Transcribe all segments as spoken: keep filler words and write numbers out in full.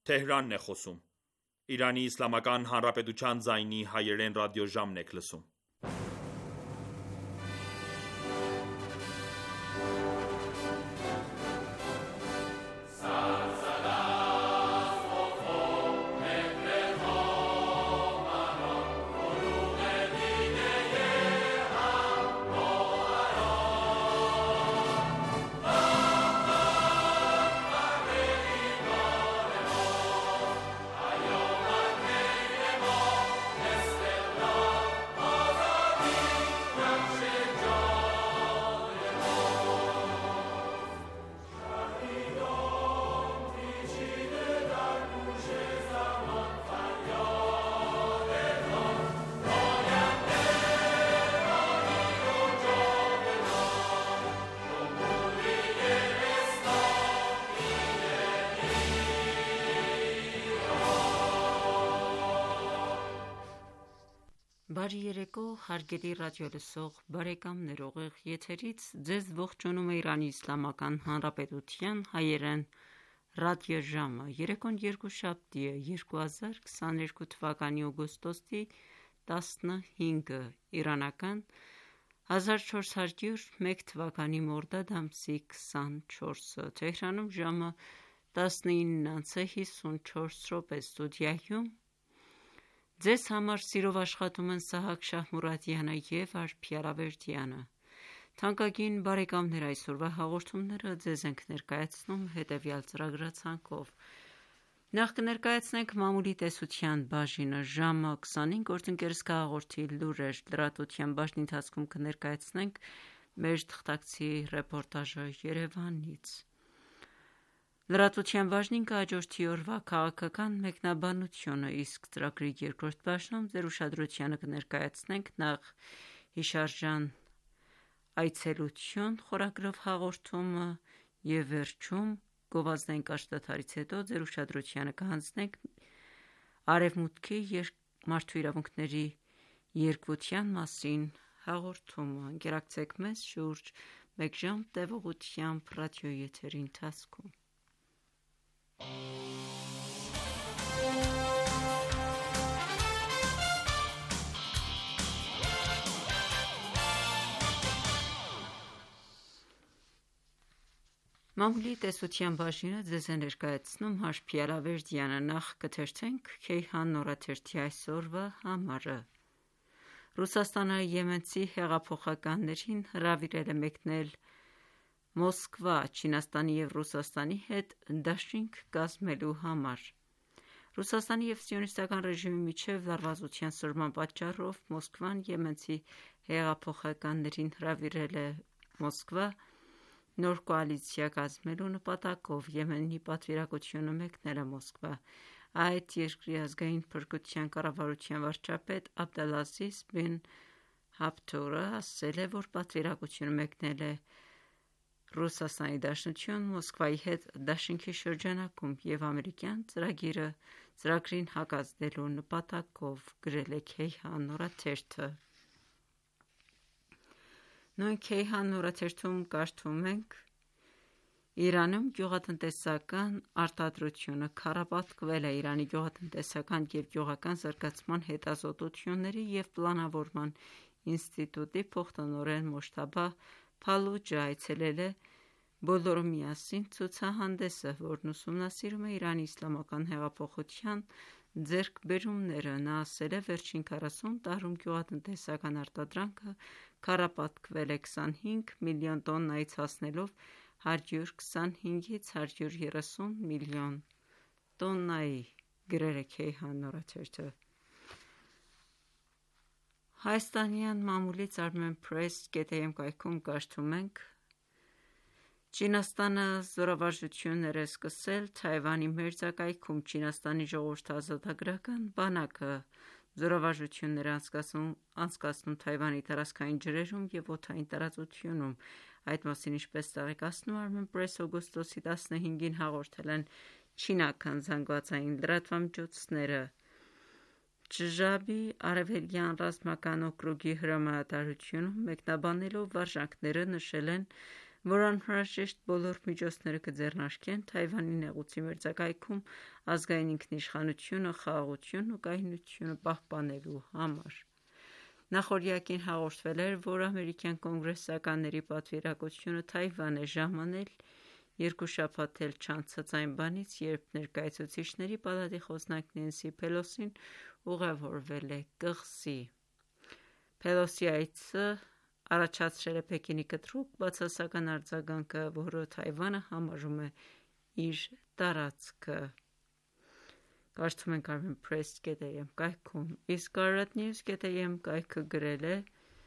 Թեհրանն է խոսում։ Իրանի Իսլամական Հանրապետության ձայնի հայերեն ռադիոժամն եք լսում։ Բարի երեկո, հարգելի ռադիոլսող բարեկամներ, ուղիղ եթերից ձեզ ողջունում է Իրանի Իսլամական Հանրապետության հայերեն ռադիոժամը։ Երեկոն երկուշաբթի է, երկու հազար քսաներկու թվականի օգոստոսի տասնհինգը, իրանական հազար չորս հարյուր մեկ թվականի մորդադ ամսի քսանչորսը, Թեհրանում ժամը տասնինն անց է հիսունչորս րոպե, ստուդիայում ձեզ համար սիրով աշխատում են Սահակ Շահմուրադյանը և Արփի Արավերդյանը։ Թանկագին բարեկամներ, այսօրվա հաղորդումները ձեզ ենք ներկայացնում հետևյալ ծրագրացանկով. Նախ կներկայացնենք մամուլի տեսության բաժինը, ժամը քսանհինգ օրդընկերս կհաղորդի լուրեր, լրատվության բաժնի ընթացքում կներկայացնենք մեր թղթակցի ռեպորտաժը Երևանից։ Լրատվության բաժնին կհաջորդի օրվա քաղաքական մեկնաբանությունը, իսկ ծրագրի երկրորդ բաժնում ձեր ուշադրությանը կներկայացնենք նախ հիշարժան այցելություն խորագրով հաղորդումը և վերջում գովազդային կարճ դադարից հետո ձեր ուշադրությանը կհանձնենք Արևմուտքի մարդու իրավունքների երկվության մասին հաղորդումը։ Ընկերակցեք մեզ շուրջ մեկ ժամ տևողությամբ ռադիոյի եթերի ընթացքում։ Մամուլի տեսության բաժինը ձեզ է ներկայացնում Արփի Արավերդյանը։ Նախ կթերթենք Քեյհան նորաթերթի այսօրվա համարը։ Ռուսաստանը եմենցի հեղափոխականներին հրավիրել է մեկնել Մոսկվա, Չինաստանի և Ռուսաստանի հետ դաշինք կազմելու համար։ Ռուսաստանի և սիոնիստական ռեժիմի միջև լարվածության սրման պատճառով Մոսկվան եմենցի հեղափոխականներին հրավիրել է Մոսկվա նոր կոալիցիա կազմելու նպատակով։ Եմենի պատվիրակությունը մեկնել է Մոսկվա։ Այդ երկրի ազգային փրկության կառավարության վարչապետ Աբդելազիզ բին Հաբթորը ասել է, որ պատվիրակությունը մեկնել է Ռուսաստանի Դաշնություն Մոսկվայի հետ դաշինքի շրջանակում և ամերիկյան ծրագիրը ծրագրին հակազդելու նպատակով, գրել է Քեյհան նորաթերթը։ Նույն Քեյհան նորաթերթում կարդում ենք. Իրանում գյուղատնտեսական արտադրությունը քառապատկվել է։ Իրանի գյուղատնտեսական և գյուղական զարգացման հետազոտությունների և պլանավորման ինստիտուտի փոխտնօրեն Մոջթաբա Փալուջը այցելել է «Բոլորը միասին» ցուցահանդեսը, որն ուսումնասիրում է Իրանի իսլամական հեղափոխության ձեռքբերումները։ Նա ասել է, վերջին քառասուն տարում գյուղատնտեսական արտադրանքը քառապատկվել է քսանհինգ միլիոն տոննայից հասնելով հարյուր քսանհինգից հարյուր երեսուն միլիոն տոննայի, գրել է Քեյհան նորաթերթը։ Հայաստանյան մամուլից Armen Press կետ am կայքում կարդում ենք. Չինաստանը զորավարժություններ է սկսել Թայվանի մերձակայքում։ Չինաստանի ժողովրդաազատագրական բանակը զորավարժություններ է անցկացնում Թայվանի տարածքային ջրերում և օդային տարածությունում։ Այդ մասին, ինչպես տեղեկացնում Armen Press, օգոստոսի տասնհինգին հաղորդել են չինական զանգվածային լրատվամիջոցները։ Չժաբի արևելյան ռազմական օկրուգի հրամանատարությունում մեկնաբանելով վարժանքները նշել են, որ անհրաժեշտ բոլոր միջոցները կձեռնարկեն Թայվանի նեղուցի մերձակայքում ազգային ինքնիշխանությունը, խաղաղությունն ու կայունությունը պահպանելու համար։ Նախօրյակին հաղորդվել էր, որ ամերիկյան կոնգրեսականների պատվիրակությունը Թայվան է ժամանել երկու շաբաթ էլ չանցած այն բանից, երբ ներկայացուցիչների պալատի խոսնակ Նենսի Փելոսին ուղևորվել է կղզի։ Փելոսի այցը առաջացրել է Պեկինի կտրուկ բացասական արձագանքը, որը Թայվանը համարում է իր տարածքը։ Կարծում ենք Armen Press dot am կայքում, իսկ Arad News dot am կայքը գրել է.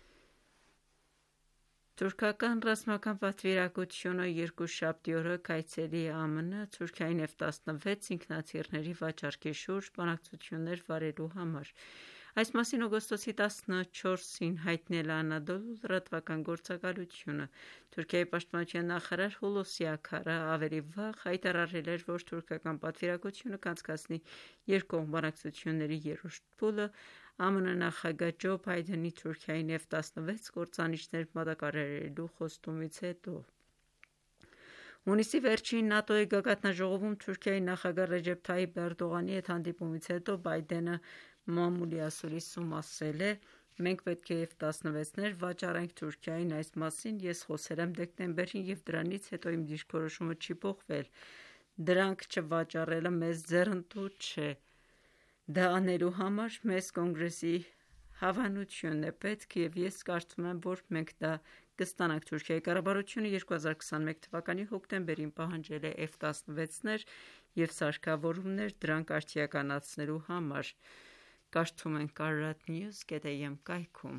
Թուրքական ռազմական պատվիրակությունը երկուշաբթի օրը կայցելի է ԱՄՆ Թուրքիայի Էֆ տասնվեց ինքնաթիռների վաճառքի շուրջ բանակցություններ վարելու համար։ Այս մասին օգոստոսի տասնչորսին հայտնել է Անադոլու լրատվական գործակալությունը։ Թուրքիայի պաշտպանության նախարար Հուլուսի Աքարը ավելի վաղ հայտարարել էր, որ թուրքական պատվիրակությունը կանցկացնի երկկողմ բանակցությունների երրորդ փուլը ԱՄՆ նախագահ Ջո Բայդենի Թուրքիային Էֆ տասնվեց կործանիչներ մատակարարելու խոստումից հետո։ Հունիսի վերջին ՆԱՏՕ-ի գագաթնաժողովում Թուրքիայի նախագահ Ռեջեփ Թայիփ Էրդողանի հետ հանդիպումից հետո Բայդենը մամուլի ասուլիսում ասել է. «Մենք պետք է Էֆ տասնվեցներ վաճառենք Թուրքիային, այս մասին ես խոսել եմ դեկտեմբերին և դրանից հետո իմ դիրքորոշումը չի փոխվել։ Դրանք չվաճառելը մեզ ձեռնտու չէ։ Դա անելու համար մեզ Կոնգրեսի հավանությունն է պետք և ես կարծում եմ, որ մենք դա կստանանք»։ Թուրքիայի կառավարությունը երկու հազար քսանմեկ թվականի հոկտեմբերին պահանջել է Էֆ տասնվեցներ և սարքավորումներ դրանք արդիականացնելու համար։ Կարդում ենք Arad News dot am կայքում։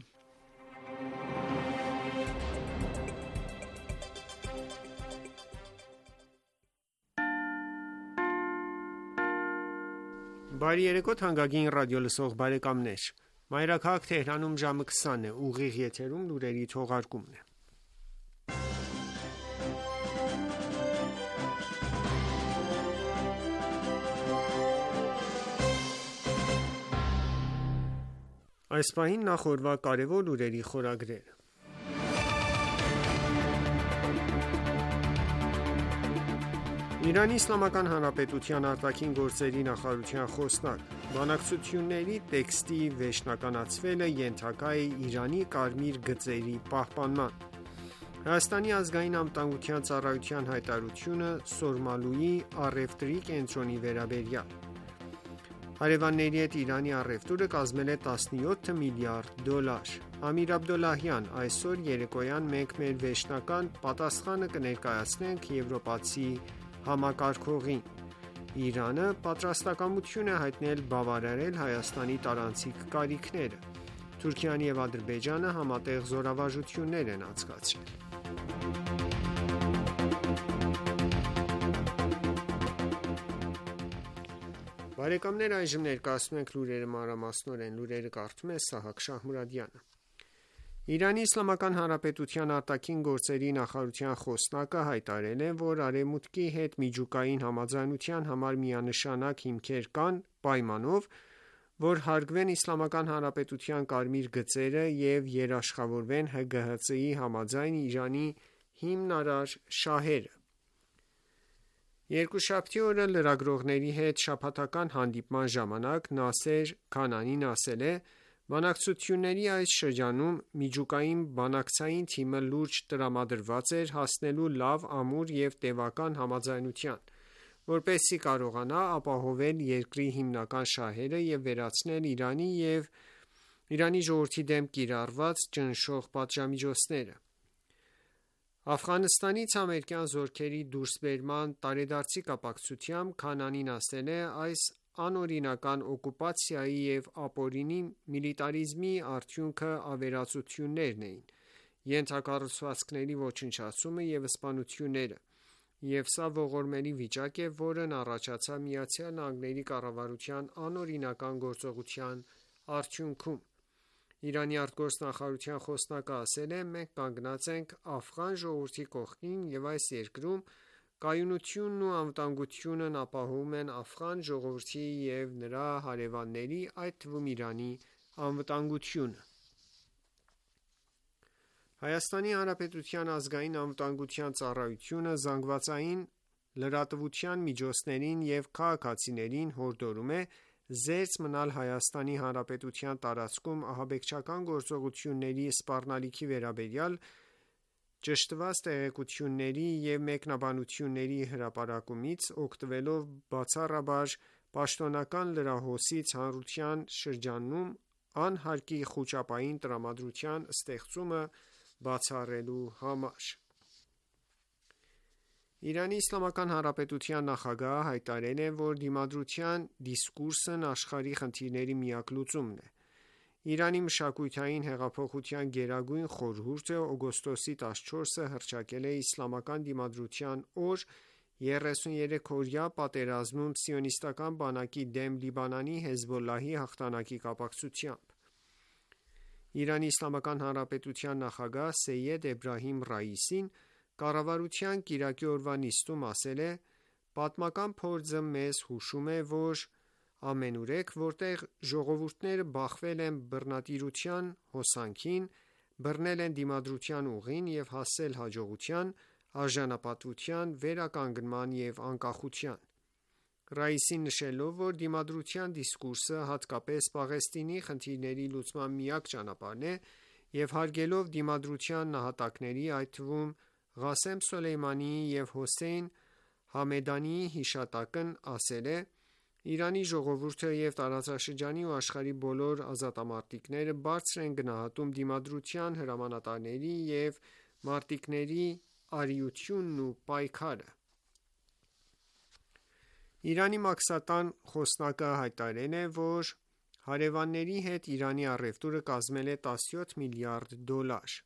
Բարի երեկո թանկագին ռադիոլսող բարեկամներ։ Մայրաքաղաք Թեհրանում ժամը քսան է, ուղիղ եթերում լուրերի թողարկումն է։ Այս պահին նախ օրվա կարևոր լուրերի խորագրերը։ Իրանի Իսլամական Հանրապետության արտաքին գործերի նախարարության խոսնակ. Բանակցությունների տեքստի վերջնականացվելը ենթակա է Իրանի կարմիր գծերի պահպանման։ Հայաստանի ազգային անվտանգության ծառայության հայտարարությունը Սորմալուի առևտրի կենտրոնի վերաբերյալ։ Հարևանների հետ Իրանի առևտուրը կազմել է տասնյոթ միլիարդ դոլար։ Ամիր Աբդոլլահյան. այսօր երեկոյան մենք մեր վերջնական պատասխանը կներկայացնենք եվրոպացի համակարգողին։ Իրանը պատրաստակամություն է հայտնել բավարարել Հայաստանի տարանցիկ կարիքները։ Թուրքիան և Ադրբեջանը համատեղ զորավարժություններ են անցկացրել։ Բարեկամներ, այժմ ներկայացնում ենք լուրերը մանրամասնորեն։ Լուրերը կարդում է Սահակ Շահմուրադյանը։ Իրանի Իսլամական Հանրապետության արտաքին գործերի նախարարության խոսնակը հայտարարել է, որ Արևմուտքի հետ միջուկային համաձայնության համար միանշանակ հիմքեր կան, պայմանով, որ հարգվեն Իսլամական Հանրապետության կարմիր գծերը և երաշխավորվեն Հ Գ Հ Ց-ի համաձայն Իրանի հիմնարար շահերը։ Երկուշաբթի օրը լրագրողների հետ շաբաթական հանդիպման ժամանակ Նասեր Քանանին ասել է. «Բանակցությունների այս շրջանում միջուկային բանակցային թիմը լուրջ տրամադրված էր հասնելու լավ, ամուր և տևական համաձայնության, որպեսզի կարողանա ապահովել երկրի հիմնական շահերը և վերացնել Իրանի և Իրանի ժողովրդի դեմ կիրառված ճնշող պատժամիջոցները»։ Աֆղանստանից ամերիկյան զորքերի դուրսբերման տարեդարձի կապակցությամբ Քանանին ասել է. «Այս անօրինական օկուպացիայի և ապօրինի միլիտարիզմի արդյունքը ավերածություններն էին, ենթակառուցվածքների ոչնչացումը և սպանությունները, և սա ողորմելի վիճակ է, որն առաջացավ ԱՄՆ կառավարության անօրինական գործողության արդյունքում»։ Իրանի արտգործնախարարության խոսնակը ասել է. «Մենք կանգնած ենք աֆղան ժողովրդի կողքին և այս երկրում կայունությունն ու անվտանգությունն ապահովում են աֆղան ժողովրդի և նրա հարևանների, այդ թվում Իրանի անվտանգությունը»։ Հայաստանի Հանրապետության ազգային անվտանգության ծառայությունը զանգվածային լրատվության միջոցներին և քաղաքացիներին հորդորում է զերծ մնալ Հայաստանի Հանրապետության տարածքում ահաբեկչական գործողությունների սպառնալիքի վերաբերյալ ճշտված տեղեկությունների և մեկնաբանությունների հրապարակումից, օգտվելով բացառաբար պաշտոնական լրահոսից հանրության շրջանում անհարկի խուճապային տրամադրության ստեղծումը բացառելու համար: Իրանի Իսլամական Հանրապետության նախագահը հայտարարել է, որ դիմադրության դիսկուրսն աշխարհի խնդիրների միակ լուծումն է: Իրանի մշակութային հեղափոխության գերագույն խորհուրդը օգոստոսի տասնչորսը հռչակել է Իսլամական դիմադրության օր երեսուներեքօրյա պատերազմում սիոնիստական բանակի դեմ Լիբանանի Հեզբոլլահի հաղթանակի կապակցությամբ: Իրանի Իսլամական Հանրապետության նախագահ Սեյեդ Էբրահիմ Ռայիսին կառավարության կիրակի օրվա նիստում ասել է. «Պատմական փորձը մեզ հուշում է, որ ամենուրեք, որտեղ ժողովուրդները բախվել են բռնատիրության հոսանքին, բռնել են դիմադրության ուղին և հասել հաջողության, արժանապատվության, վերականգնման և անկախության»: Ռայիսին նշելով, որ դիմադրության դիսկուրսը հատկապես Պաղեստինի խնդիրների լուծման միակ ճանապարհն է և հարգելով դիմադրության նահատակների, այդ թվում Ղասեմ Սոլեյմանիի և Հոսեյն Համեդանիի հիշատակն, ասել է. «Իրանի ժողովուրդը և տարածաշրջանի ու աշխարհի բոլոր ազատամարտիկները բարձր են գնահատում դիմադրության հրամանատարների և մարտիկների արիությունն ու պայքարը»: Իրանի մաքսատան խոսնակը հայտարարել է, որ հարևանների հետ Իրանի առևտուրը կազմել է տասնյոթ միլիարդ դոլար: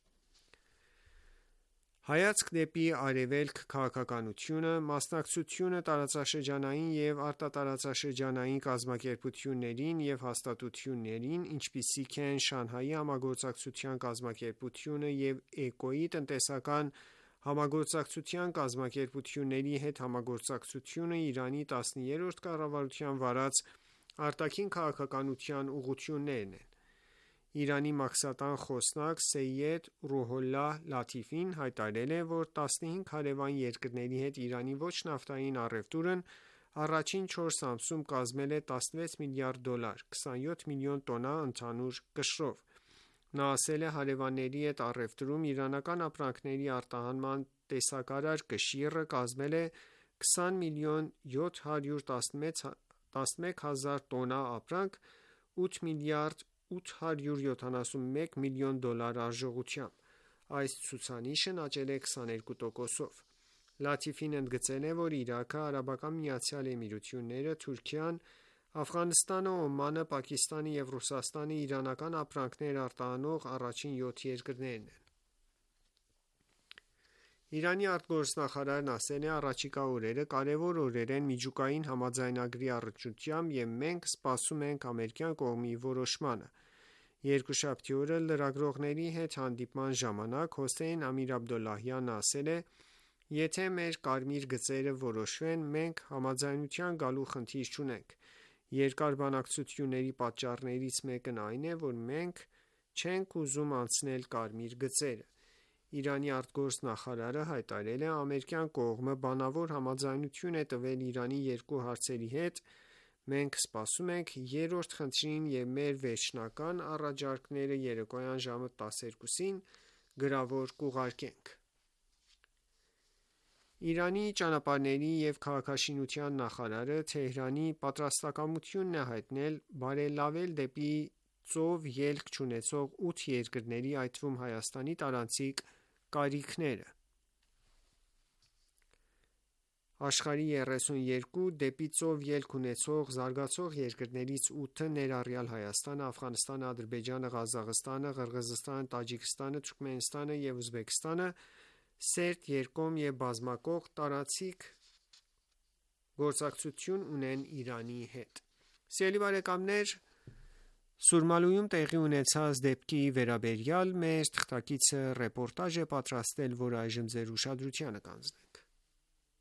Հայացք դեպի Արևելք քաղաքականությունը, մասնակցությունը տարածաշրջանային և արտատարածաշրջանային կազմակերպություններին և հաստատություններին, ինչպիսիք են Շանհայի համագործակցության կազմակերպությունը և էկօ-ի տնտեսական համագործակցության կազմակերպությունների հետ համագործակցությունը Իրանի տասներորդ կառավարության վարած արտաքին քաղաքականության ուղղություններն են: Իրանի մաքսատան խոսնակ Սեյեդ Ռուհոլլահ Լաթիֆին հայտարարել է, որ տասնհինգ հարևան երկրների հետ Իրանի ոչ նավթային առևտուրն առաջին չորս ամսում կազմել է տասնվեց միլիարդ դոլար, քսանյոթ միլիոն տոննա ընդհանուր կշռով: Նա ասել է. «Հարևանների հետ առևտրում իրանական ապրանքների արտահանման տեսակարար կշիռը կազմել է քսան միլիոն յոթ հարյուր տասնմեկ հազար տոննա ապրանք, ութ միլիարդ ութ հարյուր յոթանասունմեկ միլիոն դոլար արժողությամբ: Այս ցուցանիշն աճել է քսաներկու տոկոսով»: Լաթիֆին ընդգծել է, որ Իրաքը, Արաբական Միացյալ Էմիրությունները, Թուրքիան, Աֆղանստանը, Օմանը, Պակիստանը և Ռուսաստանը իրանական ապրանքներ արտահանող առաջին յոթ երկրներն են: Իրանի արտգործնախարարն ասել է. «Առաջիկա օրերը կարևոր օրեր են միջուկային համաձայնագրի առնչությամբ և մենք սպասում ենք ամերիկյան կողմի որոշմանը»: Երկուշաբթի օրը լրագրողների հետ հանդիպման ժամանակ Հոսեյն Ամիր-Աբդոլլահյանն ասել է. «Եթե մեր կարմիր գծերը որոշվեն, մենք համաձայնության գալու խնդիր չունենք: Երկար բանակցությունների պատճառներից մեկն այն է, որ մենք չենք ուզում անցնել կարմիր գծերը»: Իրանի արտգործնախարարը հայտարարել է. «Ամերիկյան կողմը բանավոր համաձայնություն է տվել Իրանի երկու հարցերի հետ: Մենք սպասում ենք երրորդ խնդրին և մեր վերջնական առաջարկները երեկոյան ժամը տասներկուսին գրավոր կուղարկենք»: Իրանի ճանապարհների և քաղաքաշինության նախարարը Թեհրանի պատրաստակամությունն է հայտնել բարելավել դեպի ծով ելք չունեցող ութ երկրների, այդ թվում Հայաստանի տարանցիկ կարիքները: Աշխարհի երեսուներկու դեպի ծով ելք ունեցող զարգացող երկրներից ութը, ներառյալ Հայաստանը, Աֆղանստանը, Ադրբեջանը, Ղազախստանը, Ղրղզստանը, Տաջիկստանը, Թուրքմենստանը և Ուզբեկստանը, սերտ երկկողմ և բազմակողմ տարանցիկ գործակցություն ունեն Իրանի հետ: Սուրմալույում տեղի ունեցած դեպքի վերաբերյալ մեր թղթակիցը ռեպորտաժ է պատրաստել, որը այժմ ձեր ուշադրությանը կհանձնենք: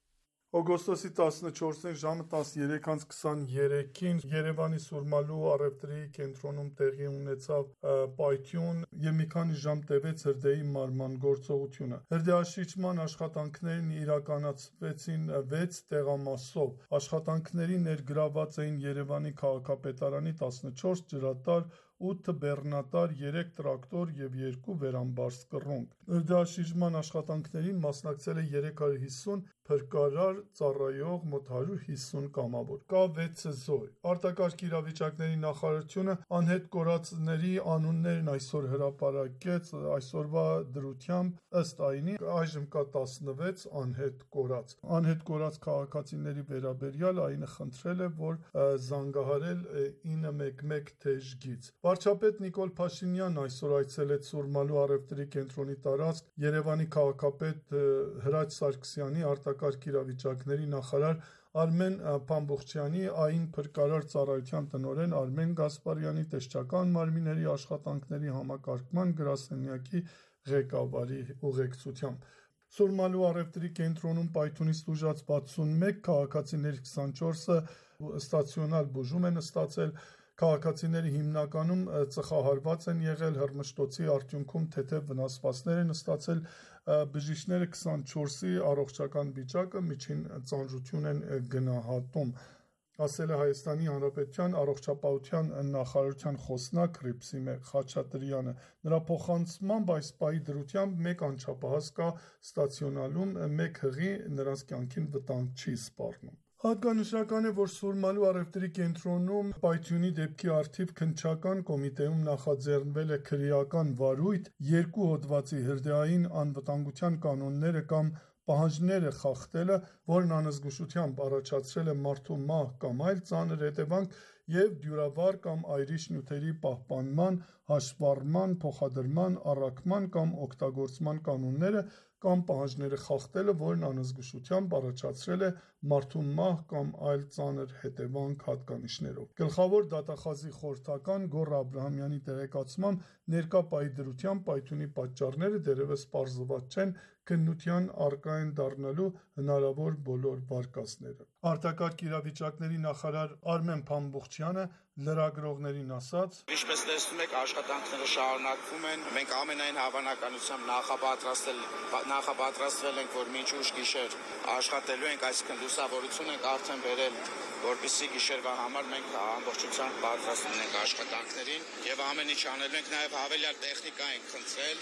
Օգոստոսի տասնչորսին ժամը տասներեք առ քսաներեքին Երևանի Սուրմալու առևտրի կենտրոնում տեղի ունեցավ պայթյուն եւ մի քանի ժամ տևեց հրդեհի մարման գործողությունը։ Հրդեհաշիջման աշխատանքներն իրականացվեցին վեց տեղամասով։ Աշխատանքների ներգրաված էին Երևանի քաղաքապետարանի տասնչորս ջրատար, ութ բեռնատար, երեք տրակտոր եւ երկու վերամբարձ կռունկ։ Հրդեհաշիջման աշխատանքներին մասնակցել է երեք հարյուր հիսուն փրկարար, ծառայող, մոտ հարյուր հիսուն կամավոր։ Կա վեց զոհ։ Արտակարգ իրավիճակների նախարարությունը անհետ կորածների անուններն այսօր հրապարակեց այսօրվա դրությամբ, ըստ այնի այժմ կա տասնվեց անհետ կորած։ Անհետ կորած քաղաքացիների վերաբերյալ այնը խնդրել է, որ զանգահարել ինը մեկ մեկ թեժգից։ Վարչապետ Նիկոլ Փաշինյանն այսօր այցելեց Սուրմալու առևտրի կենտրոնի տարածք, Երևանի քաղաքապետ Հրաչ Սարգսյանի, արտակարգ իրավիճակների նախարար Արմեն Փամբուխչյանի, ԱԻՆ փրկարար ծառայության տնօրեն Արմեն Գասպարյանի, տեսչական մարմինների աշխատանքների համակարգման գրասենյակի ղեկավարի ուղեկցությամբ։ Սուրմալու առևտրի կենտրոնում պայթյունից տուժած վաթսունմեկ քաղաքացիների քսանչորսը ստացիոնար բուժում են ստացել։ Քաղաքացիները հիմնականում ծխահարված են եղել, հրմշտոցի արդյունքում թեթև վնասվածքներ են ստացել։ Բժիշկները քսանչորսի առողջական վիճակը միջին ծանրություն են գնահատում, ասել է Հայաստանի Հանրապետության առողջապահության նախարարության խոսնակ Հռիփսիմե Խաչատրյանը։ Նրա փոխանցմամբ այս պահի դրությամբ մեկ անչափահաս կա ստացիոնարում, մեկ հղի նրանց կյանքին վտանգ չի սպառնում։ Հատկանշական է, որ Սուրմալու առևտրի կենտրոնում պայթյունի դեպքի առթիվ քննչական կոմիտեում նախաձեռնվել է քրեական վարույթ երկու հոդվածի հրդեհային անվտանգության կանոնները կամ պահանջները խախտելը, որն անզգուշությամբ առաջացրել է մարդու մահ կամ այլ ծանր հետևանք, և դյուրավառ կամ այրիչ նյութերի պահպանման, հաշվառման, փոխադրման, առաքման կամ օգտագործման կանոնները կամ պահանջները խախտելը, որն անզգուշությամբ առաջացրել է մարդու մահ կամ այլ ծանր հետևանք հատկանիշներով։ Գլխավոր դատախազի խորհրդական Գոռ Աբրահամյանի տեղեկացմամբ ներկա պահի դրությամբ պայթյունի պատճառները դեռևս պարզված չեն, քննության առկա են դառնալու հնարավոր բոլոր վարկածները։ Արտակարգ իրավիճակների նախարար Արմեն Փամբուխչյանը լրագրողներին ասաց. Ինչպես տեսնում եք, աշխատանքները շարունակվում են։ Մենք ամենայն հավանականությամբ նախապատրաստել նախապատրաստվել ենք, որ մինչ ուշ գիշեր աշխատելու ենք, այսինքն լուսավորություն ենք արդեն բերել, որպեսզի գիշերվա համար մենք ամբողջությամբ պատրաստ լինենք աշխատանքներին եւ ամեն ինչ անելու ենք, նաեւ հավելյալ տեխնիկա ենք խնդրել,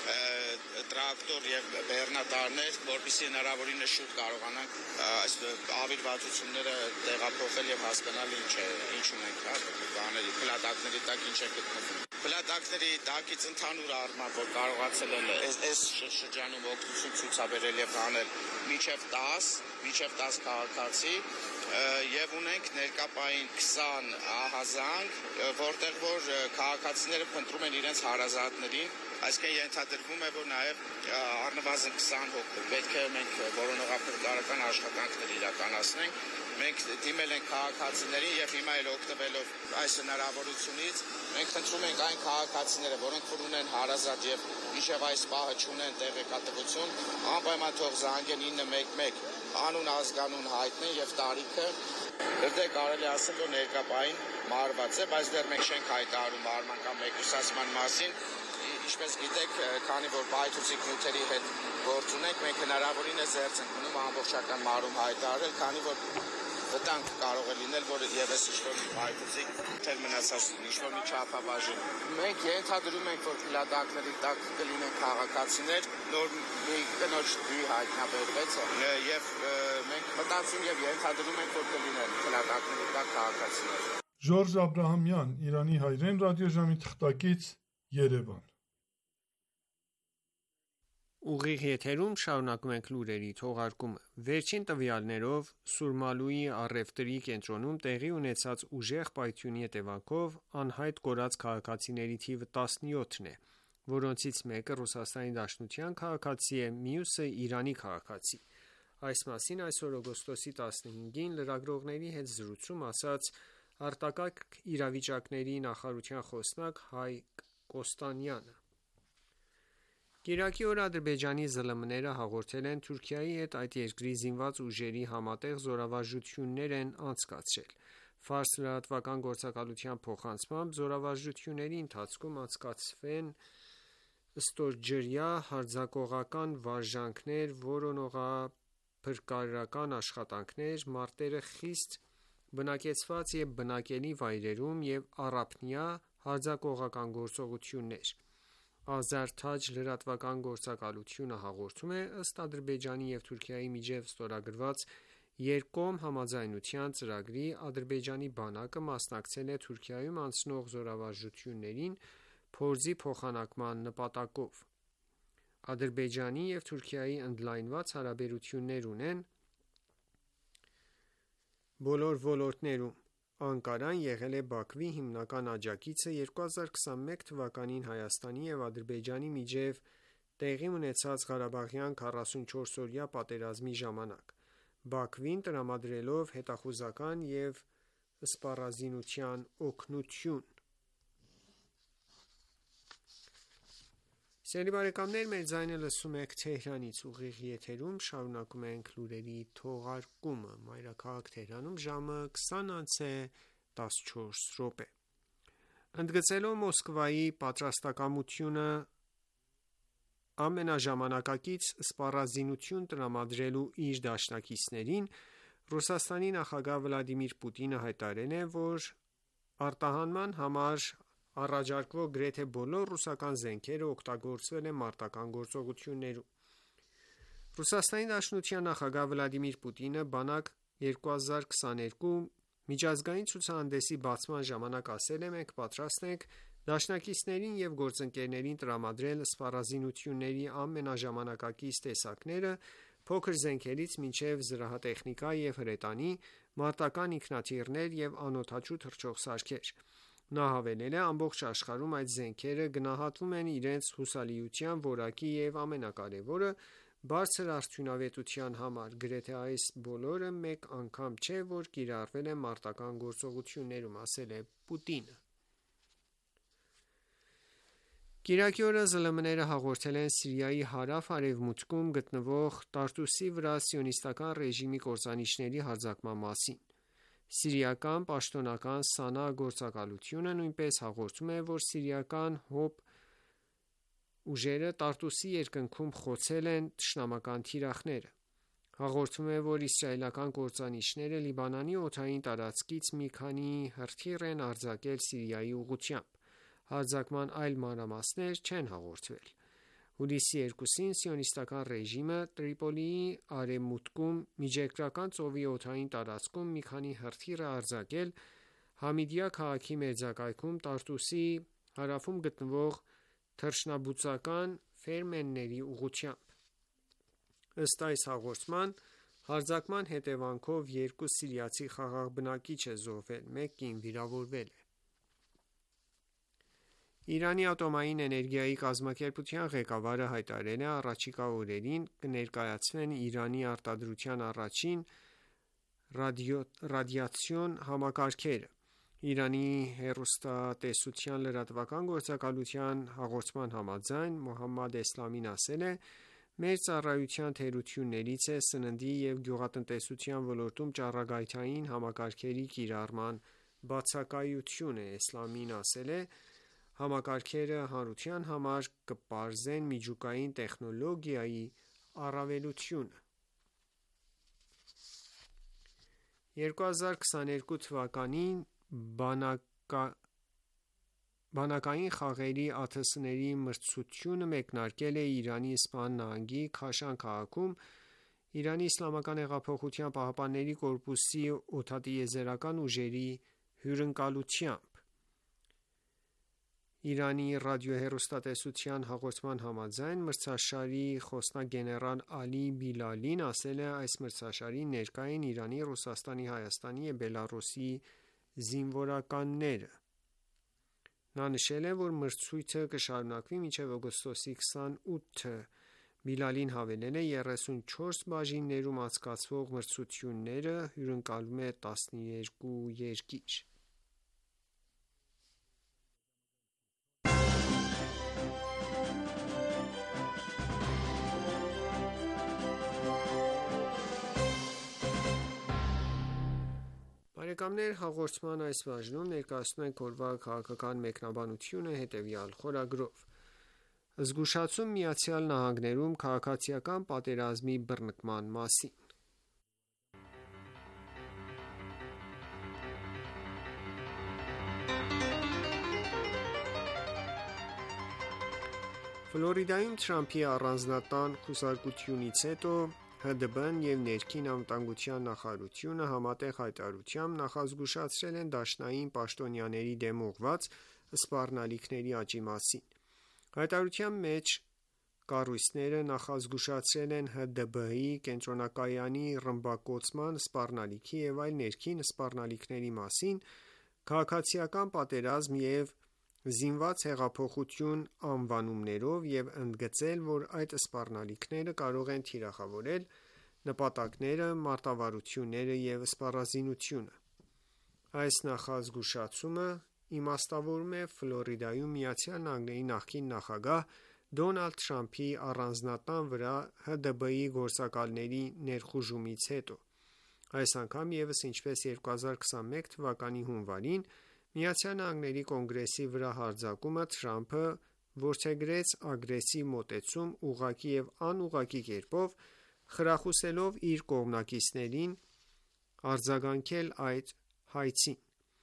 տրակտոր եւ բեռնատարներ, որպեսզի հնարավորինս շուտ կարողանանք այս ավիրվածությունները տեղափոխել եւ հասկանալ ինչ է, ինչ ունենք, հա, բաների, փլատակների տակ ինչ է գտնվում։ Փլատակների տակից ընդհանուր առմամբ, որ կարողացել են այս շրջանում օգնություն ցուցաբերել եւ անել մինչեւ տասը, մինչեւ տասը քաղաքացի եւ ունենք ներկապային քսան ահազանգ, որտեղ որ քաղաքացիները փնտրում են իրենց հարազատներին, այսինքն ենթադրվում է, որ նաեւ առնվազն քսան հոգու պետք է մենք որոնողափրկարական աշխատանքներ իրականացնենք։ Մենք դիմել ենք քաղաքացիներին եւ հիմա էլ օգտվելով այս հնարավորությունից մենք խնդրում ենք այն քաղաքացիները, որոնք որ ունեն հարազատ եւ մինչեւ այս պահը չունեն տեղեկատվություն, անպայման թող զանգեն ինը մեկ մեկ, անուն ազգանուն հայտնեն եւ տարիքը։ Դեռ կարելի ասել, որ ներկապային մարված է, բայց դեռ մենք չենք հայտարարում մարման կամ մեկուսացման մասին։ Ինչպես գիտեք, քանի որ պայթուցիկ նյութերի հետ գործ ունենք, մենք հնարավորինս զերծ ենք մնում ամբողջական մարում հայտարարել, քանի որ վտանգ կարող է լինել, որ եւս ինչ-որ պայթուցիկ թեր մնացած ինչ-որ մի չափաբաժին։ Մենք ենթադրում ենք, որ փլատակների տակ կլինեն քաղաքացիներ, նոր մի կնոջ դույ հայտնաբերվեց եւ մենք մտածում եւ ենթադրում ենք, որ կլինեն փլատակների տակ քաղաքացիներ։ Ժորժ Աբրահամյան, Իրանի հայրեն ռադիոժամի թղթակից, Երևան։ Ուղիղ եթերում շարունակում ենք լուրերի թողարկումը։ Վերջին տվյալներով Սուրմալուի առևտրի կենտրոնում տեղի ունեցած ուժեղ պայթյունի հետևանքով անհայտ կորած քաղաքացիների թիվը տասնյոթն է, որոնցից մեկը Ռուսաստանի Դաշնության քաղաքացի է, մյուսը Իրանի քաղաքացի։ Այս մասին այսօր օգոստոսի տասնհինգին լրագրողների հետ զրույցում ասաց արտակարգ իրավիճակների նախարարության խոսնակ Հայկ Կոստանյանը։ Կիրակի օրը Ադրբեջանի ԶԼՄ-ները հաղորդել են Թուրքիայի հետ այդ երկրի զինված ուժերի համատեղ զորավարժություններ են անցկացրել։ Ֆարս լրատվական գործակալության փոխանցմամբ զորավարժությունների ընթացքում անցկացվեն ստորջրյա հարձակողական վարժանքներ, որոնողափրկարարական աշխատանքներ, մարտերը խիստ բնակեցված և բնակելի վայրերում և առափնյա հարձակողական գործողություններ։ Ազար-Թաջ լրատվական գործակալությունը հաղորդում է, ըստ Ադրբեջանի և Թուրքիայի միջև ստորագրված երկկողմ համաձայնության ծրագրի, Ադրբեջանի բանակը մասնակցել է Թուրքիայում անցնող զորավարժություններին փորձի փոխանակման նպատակով։ Ադրբեջանի և Թուրքիայի ընդլայնված հարաբերություններ ունեն բոլոր ոլորտներում։ Անկարան եղել է Բաքվի հիմնական աջակիցը երկու հազար քսանմեկ թվականին Հայաստանի և Ադրբեջանի միջև տեղի ունեցած Ղարաբաղյան քառասունչորսօրյա պատերազմի ժամանակ, Բաքվին տրամադրելով հետախուզական և սպառազինության օգնություն։ Ընդգծելով Մոսկվայի պատրաստակամությունը ամենաժամանակակից սպառազինություն տրամադրելու իր դաշնակիցներին, Ռուսաստանի նախագահ Վլադիմիր Պուտինը հայտարարել է, որ արտահանման համար առաջարկվող գրեթե բոլոր ռուսական զենքերը օգտագործվել են մարտական գործողություններում։ Ռուսաստանի Դաշնության նախագահ Վլադիմիր Պուտինը բանակ երկու հազար քսաներկու միջազգային ցուցահանդեսի բացման ժամանակ ասել է. «Մենք պատրաստ ենք դաշնակիցներին և գործընկերներին տրամադրել սպառազինությունների ամենաժամանակակից տեսակները փոքր զենքերից մինչև զրահատեխնիկա և հրետանի, մարտական ինքնաթիռներ և անօդաչու թռչող սարքեր»։ Նա հավելել է. «Ամբողջ աշխարհում այդ զենքերը գնահատվում են իրենց հուսալիության որակի և ամենակարևորը՝ բարձր արդյունավետության համար։ Գրեթե այս բոլորը մեկ անգամ չէ, որ կիրառվել են մարտական գործողություններում»,- ասել է Պուտինը։ Կիրակի օրը ԶԼՄ-ները հաղորդել են Սիրիայի հարավ-արևմուտքում գտնվող Տարտուսի վրա Սիոնիստական ռեժիմի կործանիչների հարձակման մասին։ Սիրիական պաշտոնական ՍԱՆԱ գործակալությունը նույնպես հաղորդում է, որ սիրիական ՀՕՊ ուժերը Տարտուսի երկնքում խոցել են թշնամական թիրախները։ Հաղորդվում է, որ իսրայելական կործանիչները Լիբանանի օդային տարածքից մի քանի հրթիռ են արձակել Սիրիայի ուղղությամբ։ Հարձակման այլ մանրամասներ չեն հաղորդվել։ Հուլիսի երկուսին Սիոնիստական ռեժիմը Տրիպոլիի արևմուտքում Միջերկրական ծովի օդային տարածքում մի քանի հրթիռ է արձակել Համիդիա քաղաքի մերձակայքում Տարտուսի հարավում գտնվող թռչնաբուծական ֆերմերների ուղղությամբ։ Ըստ այս հաղորդման, հարձակման հետևանքով երկու սիրիացի խաղաղ բնակիչ է զոհվել, մեկ կին վիրավորվել է։ Իրանի ատոմային էներգիայի կազմակերպության ղեկավարը հայտարարել է. «Առաջիկա օրերին կներկայացվեն Իրանի արտադրության առաջին ռադիացիոն համակարգերը»։ Իրանի հեռուստատեսության լրատվական գործակալության հաղորդման համաձայն, Մոհամմադ Էսլամին ասել է. «Մեր ծառայության թերություններից է սննդի և գյուղատնտեսության ոլորտում ճառագայթային համակարգերի կիրառման բացակայությունը»։ Էսլամին ասել է. «Համակարգերը հանրության համար կպարզեն միջուկային տեխնոլոգիայի առավելությունը»։ երկու հազար քսաներկու թվականին բանակային խաղերի ԱԹՍ-ների մրցությունը մեկնարկել է Իրանի Իսպահան նահանգի Քաշան քաղաքում ԻՀՊԿ-ի օդատիեզերական ուժերի հյուրընկալությամբ։ Իրանի ռադիոհեռուստատեսության հաղորդման համաձայն, մրցաշարի խոսնակ գեներալ Ալի Բիլալին ասել է. «Այս մրցաշարին ներկա են Իրանի, Ռուսաստանի, Հայաստանի և Բելառուսի զինվորականները»։ Նա նշել է, որ մրցույթը կշարունակվի մինչև օգոստոսի քսանութը։ Բիլալին հավելել է. «եռեսունչորս բաժիններում անցկացվող մրցությունները հյուրընկալում է տասներկու երկիր»։ Բարեկամներ, հաղորդման այս բաժնում ներկայացնում ենք օրվա քաղաքական մեկնաբանությունը հետևյալ խորագրով. Զգուշացում Միացյալ Նահանգներում քաղաքացիական պատերազմի բռնկման մասին։ Ֆլորիդայում Թրամփի առանձնատան խուսարկությունից հետո Հ D B-ն և Ներքին անվտանգության նախարարությունը համատեղ հայտարարությամբ նախազգուշացրել են դաշնային պաշտոնյաների դեմ ուղղված սպառնալիքների աճի մասին։ Հայտարարության մեջ կառույցները նախազգուշացրել են Հ D B-ի կենտրոնակայանի ռմբակոծման սպառնալիքի և այլ ներքին սպառնալիքների մասին, քաղաքացիական պատերազմ և զինված հեղափոխություն անվանումներով և ընդգծել, որ այդ սպառնալիքները կարող են թիրախավորել նպատակները, մարտավարությունները և սպառազինությունը։ Այս նախազգուշացումը իմաստավորում է Ֆլորիդայում Միացյալ Նահանգների նախկին նախագահ Դոնալդ Թրամփի առանձնատան վրա Հ D B-ի գործակալների ներխուժումից հետո։ Այս անգամ ևս, ինչպես երկու հազար քսանմեկ թվականի հունվարին Միացյալ Նահանգների Կոնգրեսի վրա հարձակումը, Թրամփը որդեգրեց ագրեսիվ մոտեցում ուղղակի և անուղղակի կերպով, խրախուսելով իր կողմնակիցներին արձագանքել այդ հայցին։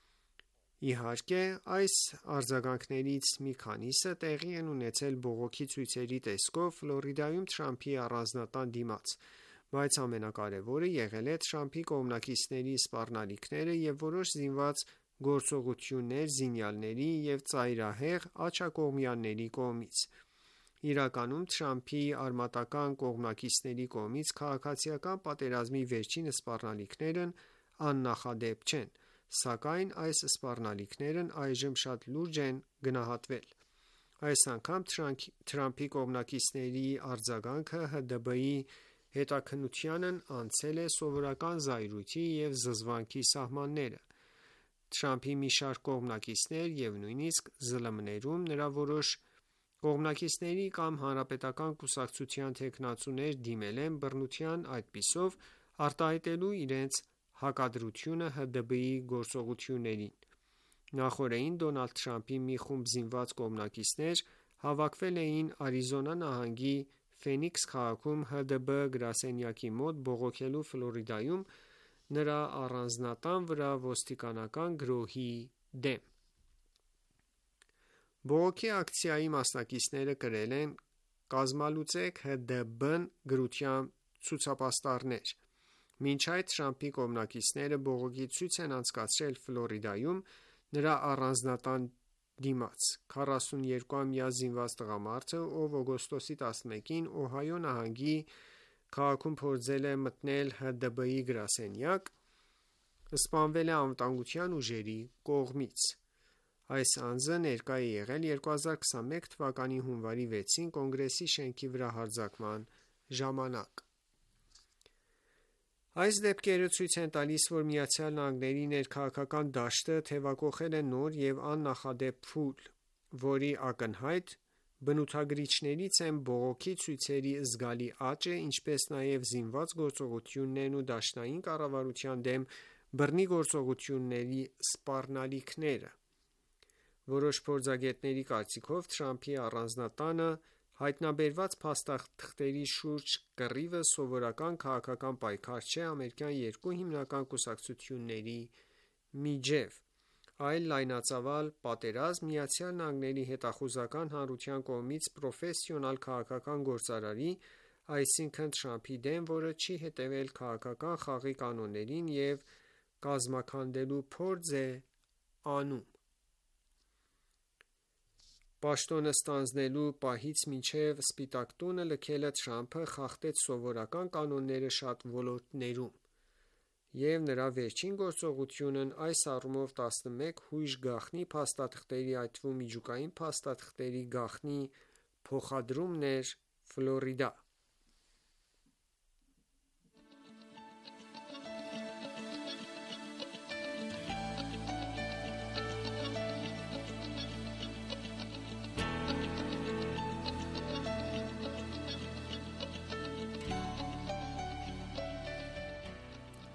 Իհարկե, այս արձագանքներից մի քանիսը տեղի են ունեցել բողոքի ցույցերի տեսքով Ֆլորիդայում Թրամփի առանձնատան դիմաց, բայց ամենակարևորը եղել է Թրամփի կողմնակիցների սպառնալիքները և որոշ զինված գործողություններ զինյալների և ծայրահեղ աջակողմյանների կողմից։ Իրականում Թրամփի արմատական կողմնակիցների կողմից քաղաքացիական պատերազմի վերջին սպառնալիքներն աննախադեպ չեն, սակայն այս սպառնալիքներն այժմ շատ լուրջ են գնահատվել։ Այս անգամ Թրամփի կողմնակիցների արձագանքը Հ D B-ի հետաքննությանն անցել է սովորական զայրույթի և զզվանքի սահմանները։ Թրամփի մի շարք կողմնակիցներ և նույնիսկ Զ L M-ներում նրա որոշ կողմնակիցների կամ հանրապետական կուսակցության թեկնածուներ դիմել են բռնության, այդպիսով արտահայտելու իրենց հակադրությունը Հ D B-ի գործողություններին։ Նախօրեին Դոնալդ Թրամփի մի խումբ զինված կողմնակիցներ հավաքվել էին Արիզոնա նահանգի Ֆենիքս քաղաքում Հ D B գրասենյակի մոտ բողոքելու Ֆլորիդայում նրա առանձնատան վրա ոստիկանական գրոհի դեմ։ Բողոքի ակցիայի մասնակիցները կրել են «Կազմալուծեք Հ D B-ն» գրությամբ ցուցապաստառներ։ Մինչ այդ Թրամփի կողմնակիցները բողոքի ցույց են անցկացրել Ֆլորիդայում նրա առանձնատան դիմաց։ քառասուներկուամյա զինված տղամարդը, ով օգոստոսի տասնմեկին Օհայո նահանգի քաղաքում փորձել է մտնել Հ D B-ի գրասենյակ, սպանվել է անվտանգության ուժերի կողմից։ Այս անձը ներկա է եղել երկու հազար քսանմեկ թվականի հունվարի վեցին Կոնգրեսի շենքի վրա հարձակման ժամանակ։ Այս դեպքերը ցույց են տալիս, որ Միացյալ Նահանգների ներքաղաքական դաշտը թևակոխել է նոր և աննախադեպ փուլ, որի ակնհայտ բնութագրիչներից են բողոքի ցույցերի զգալի աճը, ինչպես նաև զինված գործողություններն ու դաշնային կառավարության դեմ բռնի գործողությունների սպառնալիքները։ Որոշ փորձագետների կարծիքով Թրամփի առանձնատանը հայտնաբերված փաստաթղթերի շուրջ կռիվը սովորական քաղաքական պայքար չէ ամերիկյան երկու հիմնական կուսակցությունների միջև, այլ լայնածավալ պատերազմ Միացյալ Նահանգների հետախուզական հանրության կողմից պրոֆեսիոնալ քաղաքական գործարարի, այսինքն Թրամփի դեմ, որը չի հետևել քաղաքական խաղի կանոններին և կազմաքանդելու փորձ է անում։ Պաշտոնը ստանձնելու պահից մինչև Սպիտակ տունը լքելը Թրամփը խախտեց սովորական կանոնները շատ ոլորտներում, և նրա վերջին գործողությունն այս առումով տասնմեկ հույժ գաղտնի փաստաթղթերի, այդ թվում միջուկային փաստաթղթերի գաղտնի փոխադրումն էր Ֆլորիդա։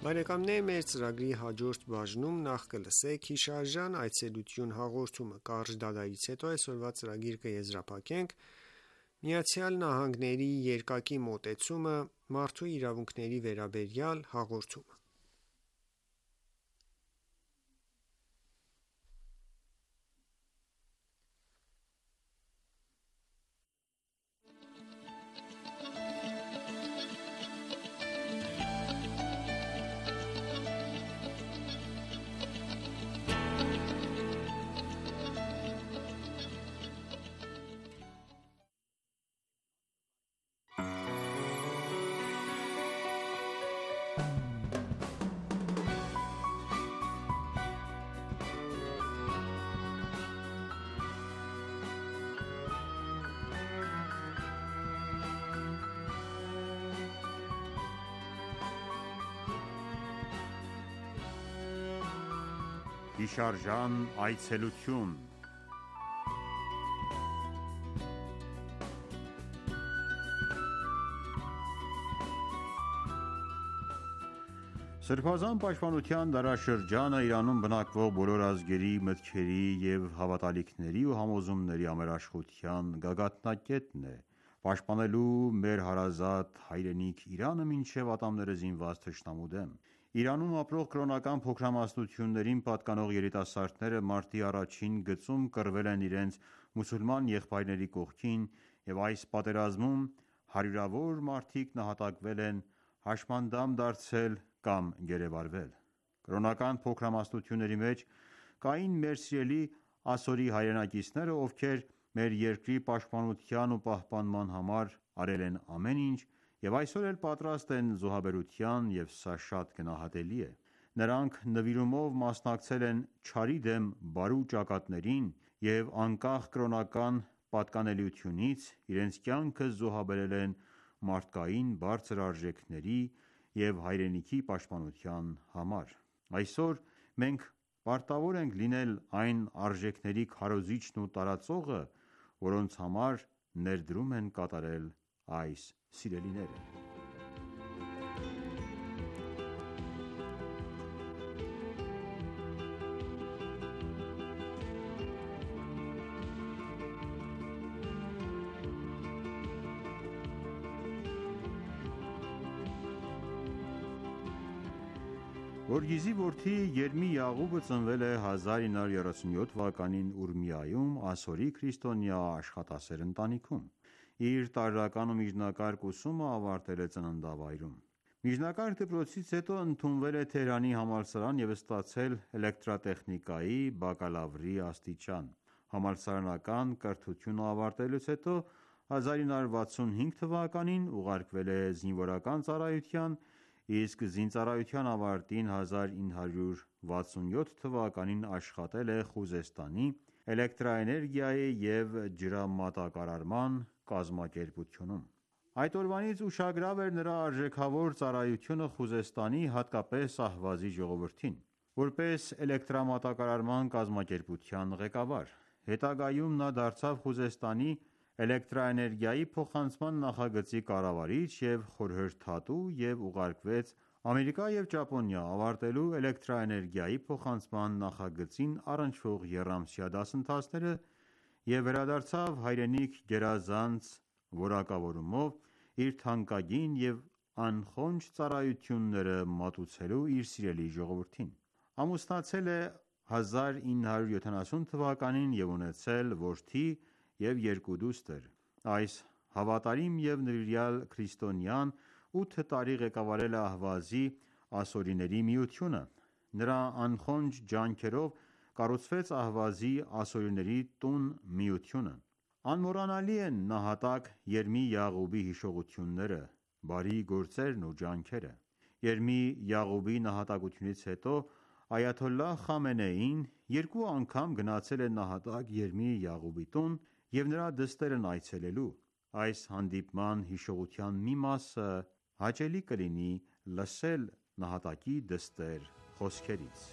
Բարեկամներ, մեր ծրագրի հաջորդ բաժնում նախ կլսեք հիշարժան այցելություն հաղորդումը։ Կարճ դադարից հետո այսօրվա ծրագիր կեզրափակենք Միացյալ Նահանգների երկակի մոտեցումը մարդու իրավունքների վերաբերյալ հաղորդումը։ Հիշարժան այցելություն։ Սրբազան պաշտպանության դարաշրջանը Իրանում բնակվող բոլոր ազգերի, մտքերի և հավատալիքների ու համոզումների համերաշխության գագաթնակետն է՝ պաշտպանելու մեր հարազատ հայրենիք Իրանը մինչև ատամները զինված թշնամու դեմ։ Իրանում ապրող կրոնական փոքրամասնություններին պատկանող երիտասարդները մարտի առաջին գծում կռվել են իրենց մուսուլման եղբայրների կողքին և այս պատերազմում հարյուրավոր մարդիկ նահատակվել են, հաշմանդամ դարձել կամ գերեվարվել։ Կրոնական փոքրամասնությունների մեջ կային մեր սիրելի ասորի հայրենակիցները, ովքեր մեր երկրի պաշտպանության ու պահպանման համար արել են ամեն ինչ և այսօր էլ պատրաստ են զոհաբերության և սա շատ գնահատելի է։ Նրանք նվիրումով մասնակցել են չարի դեմ բարու ճակատներին և անկախ կրոնական պատկանելիությունից իրենց կյանքը զոհաբերել են մարդկային բարձր արժեքների և հայրենիքի պաշտպանության համար։ Այսօր մենք պարտավոր ենք լինել այն արժեքների քարոզիչն ու տարածողը, որոնց համար ներդրում են կատարել այս սիրելիները։ Գորգիզի որդի Երմի Յաղուբը ծնվել է հազար ինը հարյուր երեսունյոթ թվականին Ուրմիայում ասորի քրիստոնյա աշխատասեր ընտանիքում։ Իր տարրական ու միջնակարգ ուսումը ավարտել է ծննդավայրում։ Միջնակարգ դպրոցից հետո ընդունվել է Թեհրանի համալսարան և ստացել էլեկտրատեխնիկայի բակալավրի աստիճան։ Համալսարանական կրթությունը ավարտելուց հետո հազար ինը հարյուր վաթսունհինգ թվականին ուղարկվել է զինվորական ծառայության, իսկ զինծառայության ավարտին հազար ինը հարյուր վաթսունյոթ թվականին աշխատել է Խուզեստանի էլեկտրաէներգիայի և ջրամատակարարման կազմակերպությունում։ Այդ օրվանից ուշագրավ էր նրա արժեքավոր ծառայությունը Խուզեստանի, հատկապես Ահվազի ժողովրդին, որպես էլեկտրամատակարարման կազմակերպության ղեկավար։ Հետագայում նա դարձավ Խուզեստանի էլեկտրաէներգիայի փոխանցման նախագծի կառավարիչ և խորհրդատու և ուղարկվեց Ամերիկա և Ճապոնիա՝ ավարտելու էլեկտրաէներգիայի փոխանցման նախագծին առնչվող եռամսյա դասընթացները և վերադարձավ հայրենիք գերազանց որակավորումով իր թանկագին և անխոնջ ծառայությունները մատուցելու իր սիրելի ժողովրդին։ Ամուսնացել է հազար ինը հարյուր յոթանասուն թվականին և ունեցել որդի և երկու դուստր։ Այս հավատարիմ և նվիրյալ քրիստոնյան ութ տարի ղեկավարել է Ահվազի ասորիների միությունը։ Նրա անխոնջ ջանքերով կառուցվեց Ահվազի ասորիների տուն-միությունը։ Անմոռանալի են նահատակ Երմի Յաղուբի հիշողությունները, բարի գործերն ու ջանքերը։ Երմի Յաղուբի նահատակությունից հետո այաթոլլահ Խամենեին երկու անգամ գնացել է նահատակ Երմի Յաղուբի տուն և նրա դստերն այցելելու։ Այս հանդիպման հիշողության մի մասը հաճելի կլինի լսել նահատակի դստեր խոսքերից։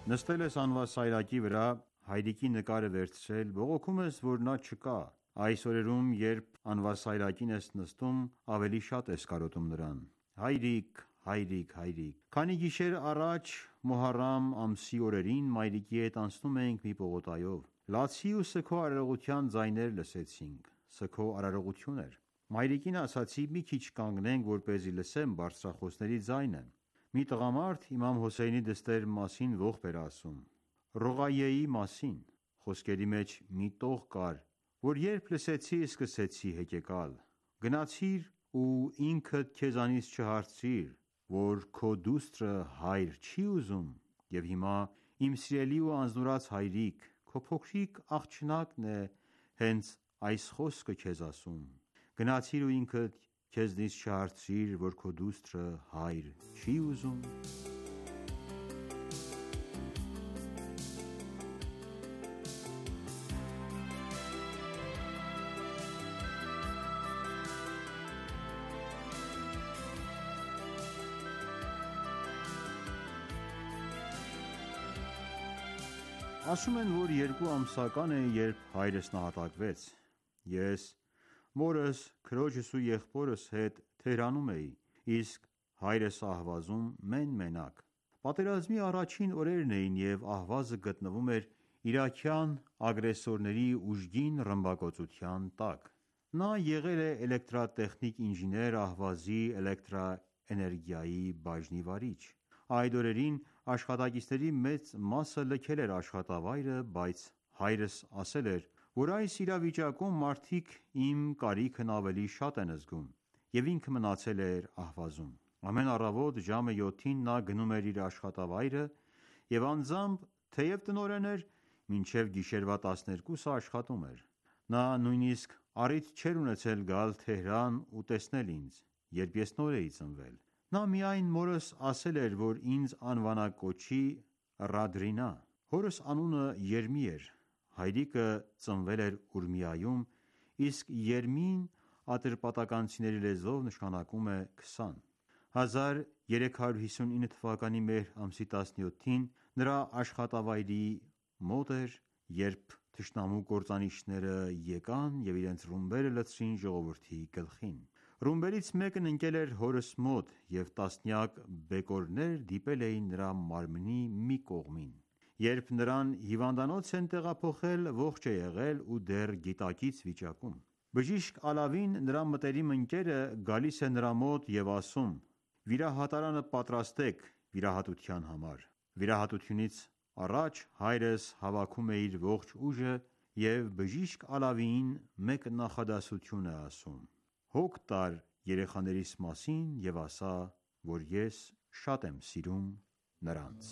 Նստել ես անվասայլակի վրա, հայրիկի նկարը վերցրել, բողոքում ես, որ նա չկա։ Այս օրերում, երբ անվասայլակին ես նստում, ավելի շատ ես կարոտում նրան. «Հայրիկ, հայրիկ, հայրիկ»։ Քանի գիշեր առաջ Մոհարամ ամսի օրերին մայրիկի հետ անցնում էինք մի պողոտայով։ Լացի ու սգո արարողության ձայներ լսեցինք։ Սգո արարողություն էր։ Մայրիկին ասացի մի քիչ կանգնենք, որպեսզի լսեմ բարձրախոսների ձայնը։ Մի տղամարդ իմամ Հոսեյնի դստեր մասին ողբ էր ասում։ Ռողայեի մասին։ Խոսքերի մեջ մի տող կար, որ երբ լսեցի, սկսեցի հեկեկալ։ Գնացիր ու ինքդ քեզանից չհարցրիր, որ քո դուստրը հայր չի ուզում, և հիմա իմ սիրելի ու անձնուրաց հայրիկ, քո փոքրիկ աղջնակն է հենց այս խոսքը քեզ ասում։ Գնացիր ու ինքդ քեզնից չհարցրիր, որ քո դուստրը հայր չի ուզում։ Ասում են, որ երկու ամսական էի, երբ հայրս նահատակվեց։ Ես մորս, քրոջս ու եղբորս հետ Թեհրանում էի, իսկ հայրս Ահվազում մեն-մենակ։ Պատերազմի առաջին օրերն էին, և Ահվազը գտնվում էր իրաքյան ագրեսորների ուժգին ռմբակոծության տակ։ Նա եղել է էլեկտրատեխնիկ ինժեներ Ահվազի էլեկտրաէներգիայի բաժնի վարիչ։ Այդ օրերին աշխատակիցների մեծ մասը լքել էր աշխատավայրը, բայց հայրս ասել էր, որ այս իրավիճակում մարդիկ իմ կարիքն ավելի շատ են զգում, և ինքը մնացել էր Ահվազում։ Ամեն առավոտ ժամը յոթին նա գնում էր իր աշխատավայրը և անձամբ, թեև տնօրեն էր, մինչև գիշերվա տասներկուսը աշխատում էր։ Նա նույնիսկ առիթ չէր ունեցել գալ Թեհրան ու տեսնել ինձ, երբ ես նոր էի ծնվել։ Նա միայն մորս ասել էր, որ ինձ անվանակոչի Ռադրինա։ Հորս անունը Երմի էր։ Հայրիկը ծնվել էր Ուրմիայում, իսկ Երմին ատրպատականցիների լեզվով նշանակում է քսան։ հազար երեք հարյուր հիսունինը թվականի մեհր ամսի տասնյոթին նրա աշխատավայրի մոտ էր, երբ թշնամու կործանիչները եկան և իրենց ռումբերը լցրին ժողովրդի գլխին։ Ռումբերից մեկն ընկել էր հորս մոտ, և տասնյակ բեկորներ դիպել էին նրա մարմնի մի կողմին։ Երբ նրան հիվանդանոց են տեղափոխել, ողջ է եղել ու դեռ գիտակից վիճակում։ Բժիշկ Ալավին, նրա մտերիմ ընկերը, գալիս է նրա մոտ և ասում. «Վիրահատարանը պատրաստեք վիրահատության համար»։ Վիրահատությունից առաջ հայրս հավաքում է իր ողջ ուժը և բժիշկ Ալավիին մեկ նախադասություն է ասում. «Հոգ տար երեխաներիս մասին և ասա, որ ես շատ եմ սիրում նրանց»։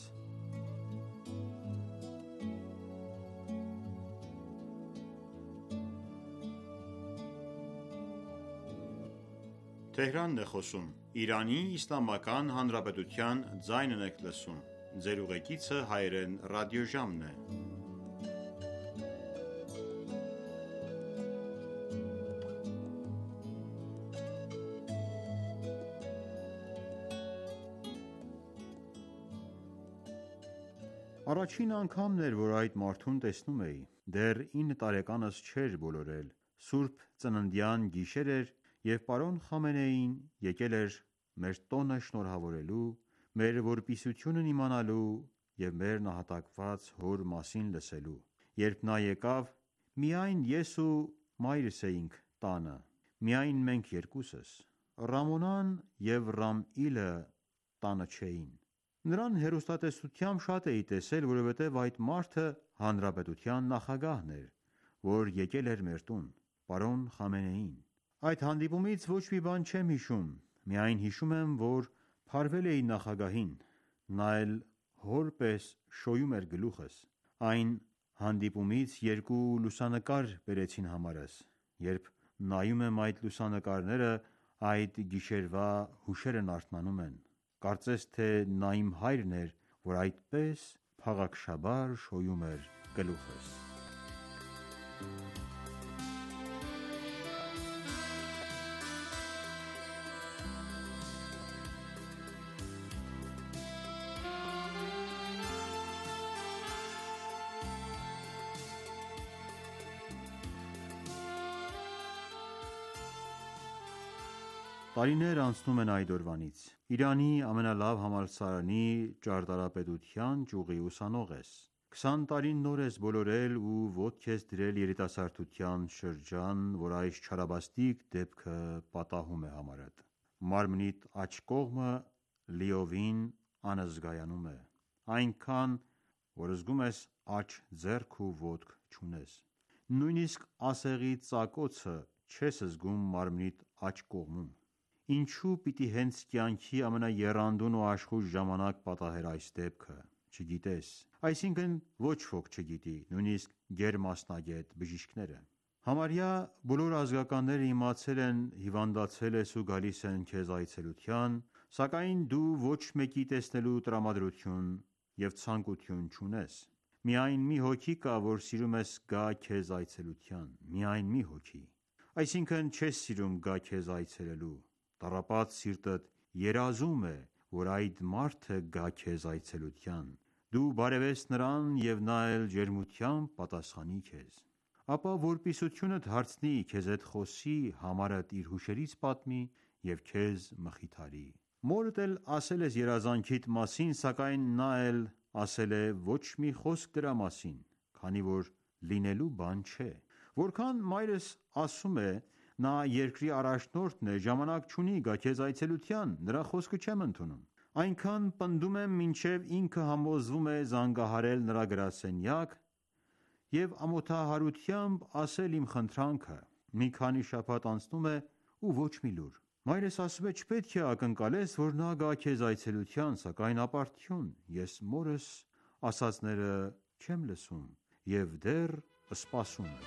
Առաջին անգամն էր, որ այդ մարդուն տեսնում էի։ Դեռ ինը տարեկանս չէր բոլորել։ Սուրբ ծննդյան գիշեր էր, և պարոն Խամենեին եկել էր մեր տոնը շնորհավորելու, մեր որպիսությունն իմանալու և մեր նահատակված հոր մասին լսելու։ Երբ նա եկավ, միայն ես ու մայրս էինք տանը, միայն մենք երկուսս։ Ռամոնան և Ռամիլը տանը չէին։ Նրան հեռուստատեսությամբ շատ էի տեսել, որովհետև այդ մարդը հանրապետության նախագահն էր, որ եկել էր մեր տուն, պարոն Խամենեին։ Այդ հանդիպումից ոչ մի բան չեմ հիշում, միայն հիշում եմ, որ փարվել էի նախագահին, նա էլ հոր պես շոյում էր գլուխս։ Այն հանդիպումից երկու լուսանկար բերեցին համարս։ Երբ նայում եմ այդ լուսանկարները, այդ գիշերվա հուշերն արթնանում են։ Կարծես թե նա իմ հայրն էր, որ այդպես փաղաքշաբար շոյում էր գլուխս։ Տարիներ անցնում են այդ օրվանից։ Իրանի ամենալավ համալսարանի ճարտարապետության ճյուղի ուսանող ես։ Քսան տարին նոր ես բոլորել ու ոտք ես դրել երիտասարդության շրջան, որ այս չարաբաստիկ դեպքը պատահում է համարդ։ Մարմնիդ աջ կողմը լիովին անզգայանում է, այնքան, որ զգում ես աջ ձեռք ու ոտք չունես։ Նույնիսկ ասեղի ծակոցը չես զգում մարմնիդ աջ կողմում։ Ինչու պիտի հենց կյանքի ամենաեռանդուն ու աշխույժ ժամանակ պատահեր այս դեպքը, չգիտես, այսինքն ոչ ոք չգիտի, նույնիսկ գերմասնագետ բժիշկները։ Համարյա բոլոր ազգականները իմացել են հիվանդացել ես ու գալիս են քեզ այցելության, սակայն դու ոչ մեկի տեսնելու տրամադրություն և ցանկություն չունես։ Միայն մի հոգի կա, որ սիրում ես գա քեզ այցելության, միայն մի հոգի, այսինքն չես սիրում գա քեզ այցելելու։ Տառապած սիրտդ երազում է, որ այդ մարդը գա քեզ այցելության, դու բարևես նրան և նա էլ ջերմությամբ պատասխանի քեզ։ Ապա որպիսությունդ հարցնի, քեզ հետ խոսի, համարդ իր հուշերից պատմի և քեզ մխիթարի։ Մորդ էլ ասել ես երազանքիդ մասին, սակայն նա էլ ասել է ոչ մի խոսք դրա մասին, քանի որ լինելու բան չէ։ Որքան մայրս ասում է, նա երկրի առաջնորդն է, ժամանակ չունի գա քեզ այցելության, նրա խոսքը չեմ ընդունում։ Այնքան պնդում եմ, մինչև ինքը համոզվում է զանգահարել նրա գրասենյակ և ամոթահարությամբ ասել իմ խնդրանքը։ Մի քանի շաբաթ անցնում է ու ոչ մի լուր։ Մայրս ասում է չպետք է ակնկալես, որ նա գա քեզ այցելության, սակայն ապարդյուն, ես մորս ասածները չեմ լսում և դեռ սպասում եմ։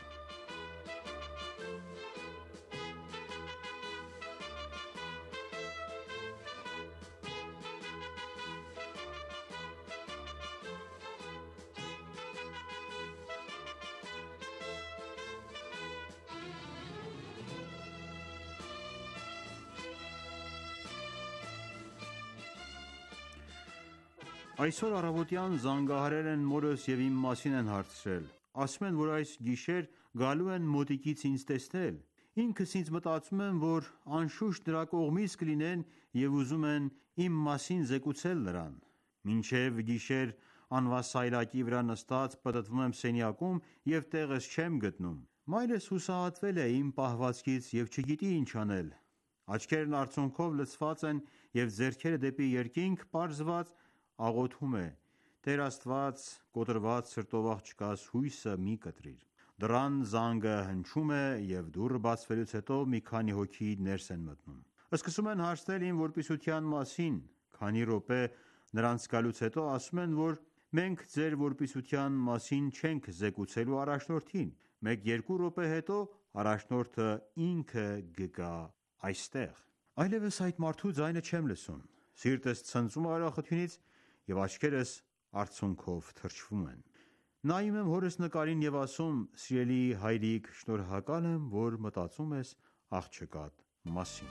Այսօր առավոտյան զանգահարել են մորս և իմ մասին են հարցրել։ Ասում են, որ այս գիշեր գալու են մոտիկից ինձ տեսնել։ Ինքս ինձ մտածում եմ, որ անշուշտ նրա կողմից կլինեն և ուզում են իմ մասին զեկուցել նրան։ Մինչև գիշեր անվասայլակի վրա նստած պտտվում եմ սենյակում և տեղս չեմ գտնում։ Մայրս հուսահատվել է իմ պահվածքից և չգիտի ինչ անել։ Աչքերն արցունքով լցված են և ձեռքերը դեպի երկինք պարզված աղոթում է. Տեր Աստված, կոտրված սրտով աղջկաս հույսը մի կտրիր։ Դռան զանգը հնչում է և դուռը բացվելուց հետո մի քանի հոգի ներս են մտնում։ Սկսում են հարցնել իմ որպիսության մասին, քանի րոպե նրանց գալուց հետո ասում են, որ մենք ձեր որպիսության մասին չենք զեկուցելու առաջնորդին։ Մեկ-երկու րոպե հետո առաջնորդը ինքը կգա այստեղ։ Այլևս այդ մարդու ձայնը չեմ լսում։ Սիրտս ցնծում է ուրախությունից և աչքերս արցունքով թրջվում են։ Նայում եմ հորս նկարին և ասում. սիրելի հայրիկ, շնորհակալ եմ, որ մտածում ես աղջկադ մասին։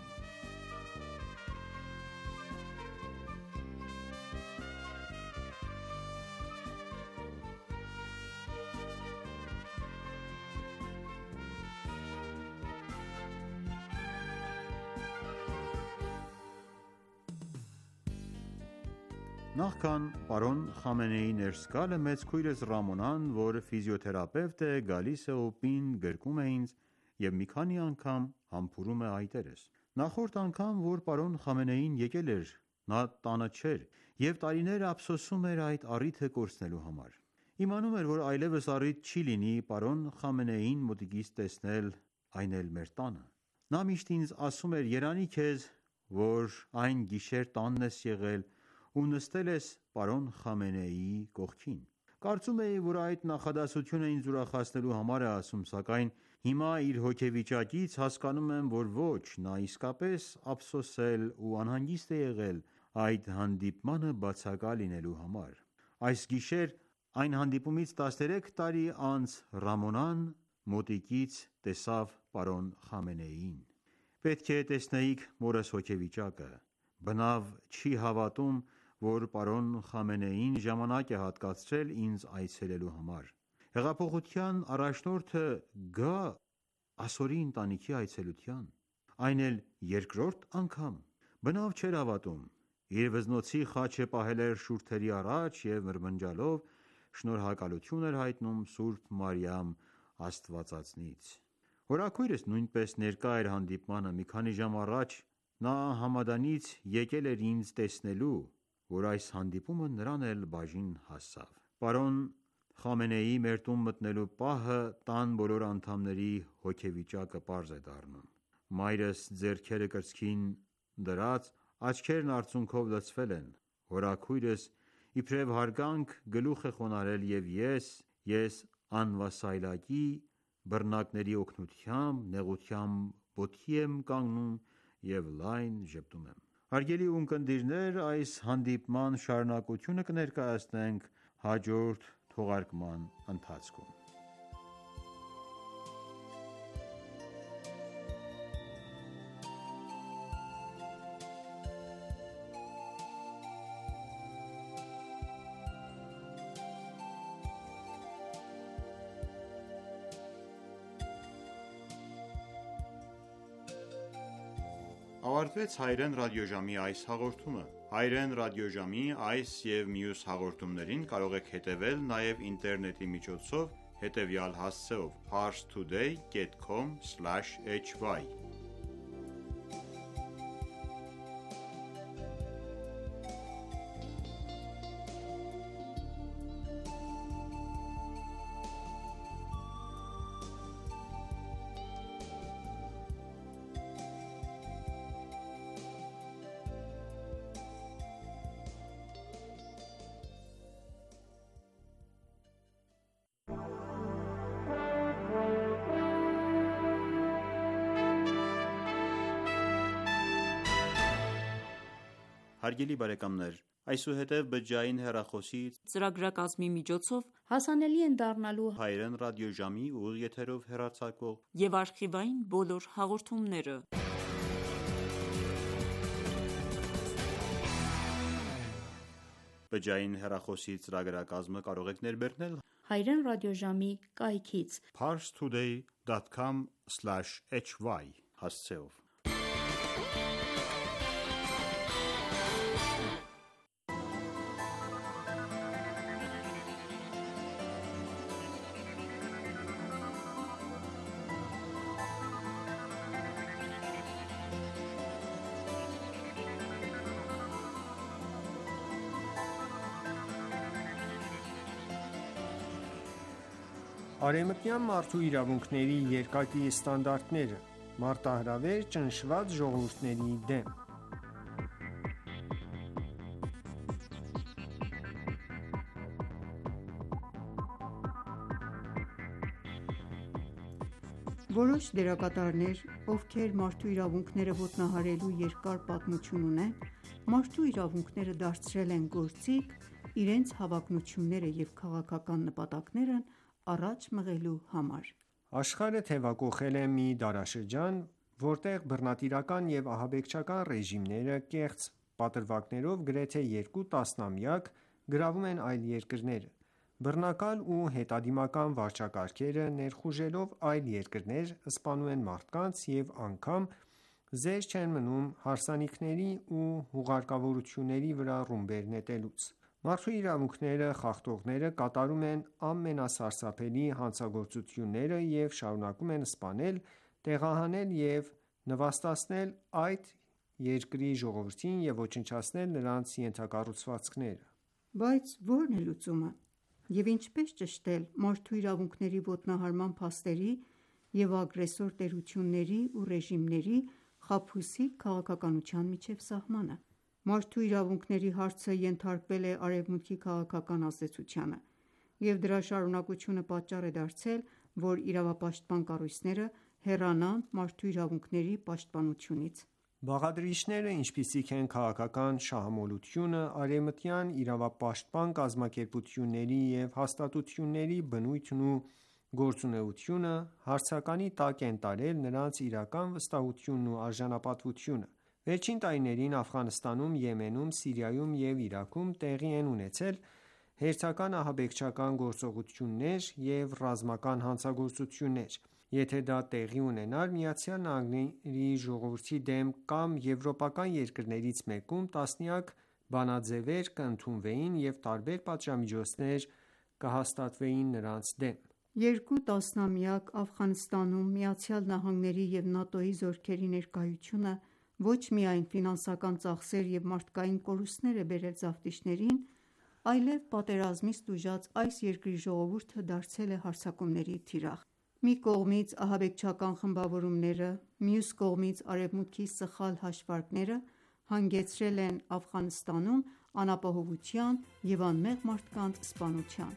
Նախքան պարոն Խամենեիի ներս գալը մեծ քույրս Ռամոնան, որ ֆիզիոթերապևտ է, գալիս է օպին, գրկում է ինձ և մի քանի անգամ համբուրում է այտերս։ Նախորդ անգամ, որ պարոն Խամենեին եկել էր, նա տանը չէր և տարիներ ափսոսում էր այդ առիթը կորցնելու համար։ Իմանում էր, որ այլևս առիթ չի լինի պարոն Խամենեիին մոտիկից տեսնել, այն էլ մեր տանը։ Նա միշտ ինձ ասում էր. երանի քեզ, որ այն գիշեր տանն ես եղել ու նստել ես պարոն Խամենեիի կողքին։ Կարծում էի, որ այդ նախադասությունը ինձ ուրախացնելու համար է ասում, սակայն հիմա իր հոգեվիճակից հասկանում եմ, որ ոչ, նա իսկապես ափսոսել ու անհանգիստ է եղել այդ հանդիպմանը բացակա լինելու համար։ Այս գիշեր այն հանդիպումից տասներեք տարի անց Ռամոնան մոտիկից տեսավ պարոն Խամենեիին։ Պետք է տեսնեիք մորս հոգեվիճակը։ Բնավ չի հավատում, որ պարոն Խամենեին ժամանակ է հատկացրել ինձ այցելելու համար։ Հեղափոխության առաջնորդը գա ասորի ընտանիքի այցելության։ այն էլ երկրորդ անգամ։ Բնավ չէր հավատում։ Իր վզնոցի խաչը պահել էր շուրթերի առաջ և մրմնջալով շնորհակալություն էր հայտնում Սուրբ Մարիամ Աստվածածնից։ Հորաքույրս նույնպես ներկա էր հանդիպմանը։ Մի քանի ժամ առաջ նա Համադանից եկել էր ինձ տեսնելու, որ այս հանդիպումը նրան էլ բաժին հասավ։ Պարոն Խամենեիի մեր տուն մտնելու պահը տան բոլոր անդամների հոգեվիճակը պարզ է դառնում։ Մայրս ձեռքերը կրծքին դրած, աչքերն արցունքով լցվել են։ Հորաքույրս իբրև հարգանք գլուխ է խոնարհել և ես, ես անվասայլակի բռնակների օգնությամբ, նեղությամբ ոտքի եմ կանգնում և լայն ժպտում եմ։ Հարգելի ունկնդիրներ, այս հանդիպման շարունակությունը կներկայացնենք հաջորդ թողարկման ընթացքում։ Ավարտվեց Հայերեն ռադիոժամի այս հաղորդումը։ Հայերեն ռադիոժամի այս և մյուս հաղորդումներին կարող եք հետևել նաև ինտերնետի միջոցով հետևյալ հասցեով՝ parstoday dot com slash h y Հարգելի բարեկամներ, այսուհետև բջջային հեռախոսի ծրագրակազմի միջոցով հասանելի են դառնալու Հայերեն ռադիոժամի ուղիղ եթերով հեռարձակվող և արխիվային բոլոր հաղորդումները։ Բջջային հեռախոսի ծրագրակազմը կարող եք ներբեռնել Հայերեն ռադիոժամի կայքից parstoday dot com slash h y հասցեով։ Արևմտյան մարդու իրավունքների երկակի ստանդարտները, մարտահրավեր ճնշված ժողովուրդների դեմ։ Որոշ դերակատարներ, ովքեր մարդու իրավունքները ոտնահարելու երկար պատմություն ունեն, մարդու իրավունքները դարձրել են գործիք իրենց հավակնությունները և քաղաքական նպատակներն առաջ մղելու համար։ Աշխարհը թևակոխել է մի դարաշրջան, որտեղ բռնատիրական և ահաբեկչական ռեժիմները կեղծ պատրվակներով գրեթե երկու տասնամյակ գրավում են այլ երկրները։ Բռնակալ ու հետադիմական վարչակարգերը, ներխուժելով այլ երկրներ, սպանում են մարդկանց և անգամ զեր չեն մնում հարսանիքների ու հուղարկավորությունների վրա ռումբեր նետելուց։ Մարդու իրավունքները խախտողները կատարում են ամենասարսափելի հանցագործությունները և շարունակում են սպանել, տեղահանել և նվաստացնել այդ երկրի ժողովրդին և ոչնչացնել նրանց ենթակառուցվածքները։ Բայց ո՞րն է լուծումը, և ինչպես ճշտել մարդու իրավունքների ոտնահարման փաստերի և ագրեսոր տերությունների ու ռեժիմների խաբուսիկ քաղաքականության միջև սահմանը։ Մարդու իրավունքների հարցը ենթարկվել է Արևմուտքի քաղաքական ազդեցությանը, և դրա շարունակությունը պատճառ է դարձել, որ իրավապաշտպան կառույցները հեռանան մարդու իրավունքների պաշտպանությունից։ Բաղադրիչները, ինչպիսիք են քաղաքական շահամոլությունը, արևմտյան իրավապաշտպան կազմակերպությունների և հաստատությունների բնույթն ու գործունեությունը, հարցականի տակ են տարել նրանց իրական վստահությունն ու արժանապատվությունը։ Վերջին տարիներին Աֆղանստանում, Եմենում, Սիրիայում և Իրաքում տեղի են ունեցել հերթական ահաբեկչական գործողություններ և ռազմական հանցագործություններ, Եթե դա տեղի ունենար, ԱՄՆ-ի ժողովրդի դեմ կամ եվրոպական երկրներից մեկում տասնյակ բանաձևեր կընդունվեին և տարբեր պատժամիջոցներ կհաստատվեին նրանց դեմ: Երկու տասնամյակ Աֆղանստանում ԱՄՆ-ի և ՆԱՏՕ-ի զորքերի ներկայությունը ոչ միայն ֆինանսական ծախսեր և մարդկային կորուստներ է բերել զավթիչներին, այլև պատերազմից տուժած այս երկրի ժողովուրդը դարձել է հարձակումների թիրախ: Մի կողմից ահաբեկչական խմբավորումները, մյուս կողմից Արևմուտքի սխալ հաշվարկները հանգեցրել են Աֆղանստանում անապահովության և անմեղ մարդկանց սպանության: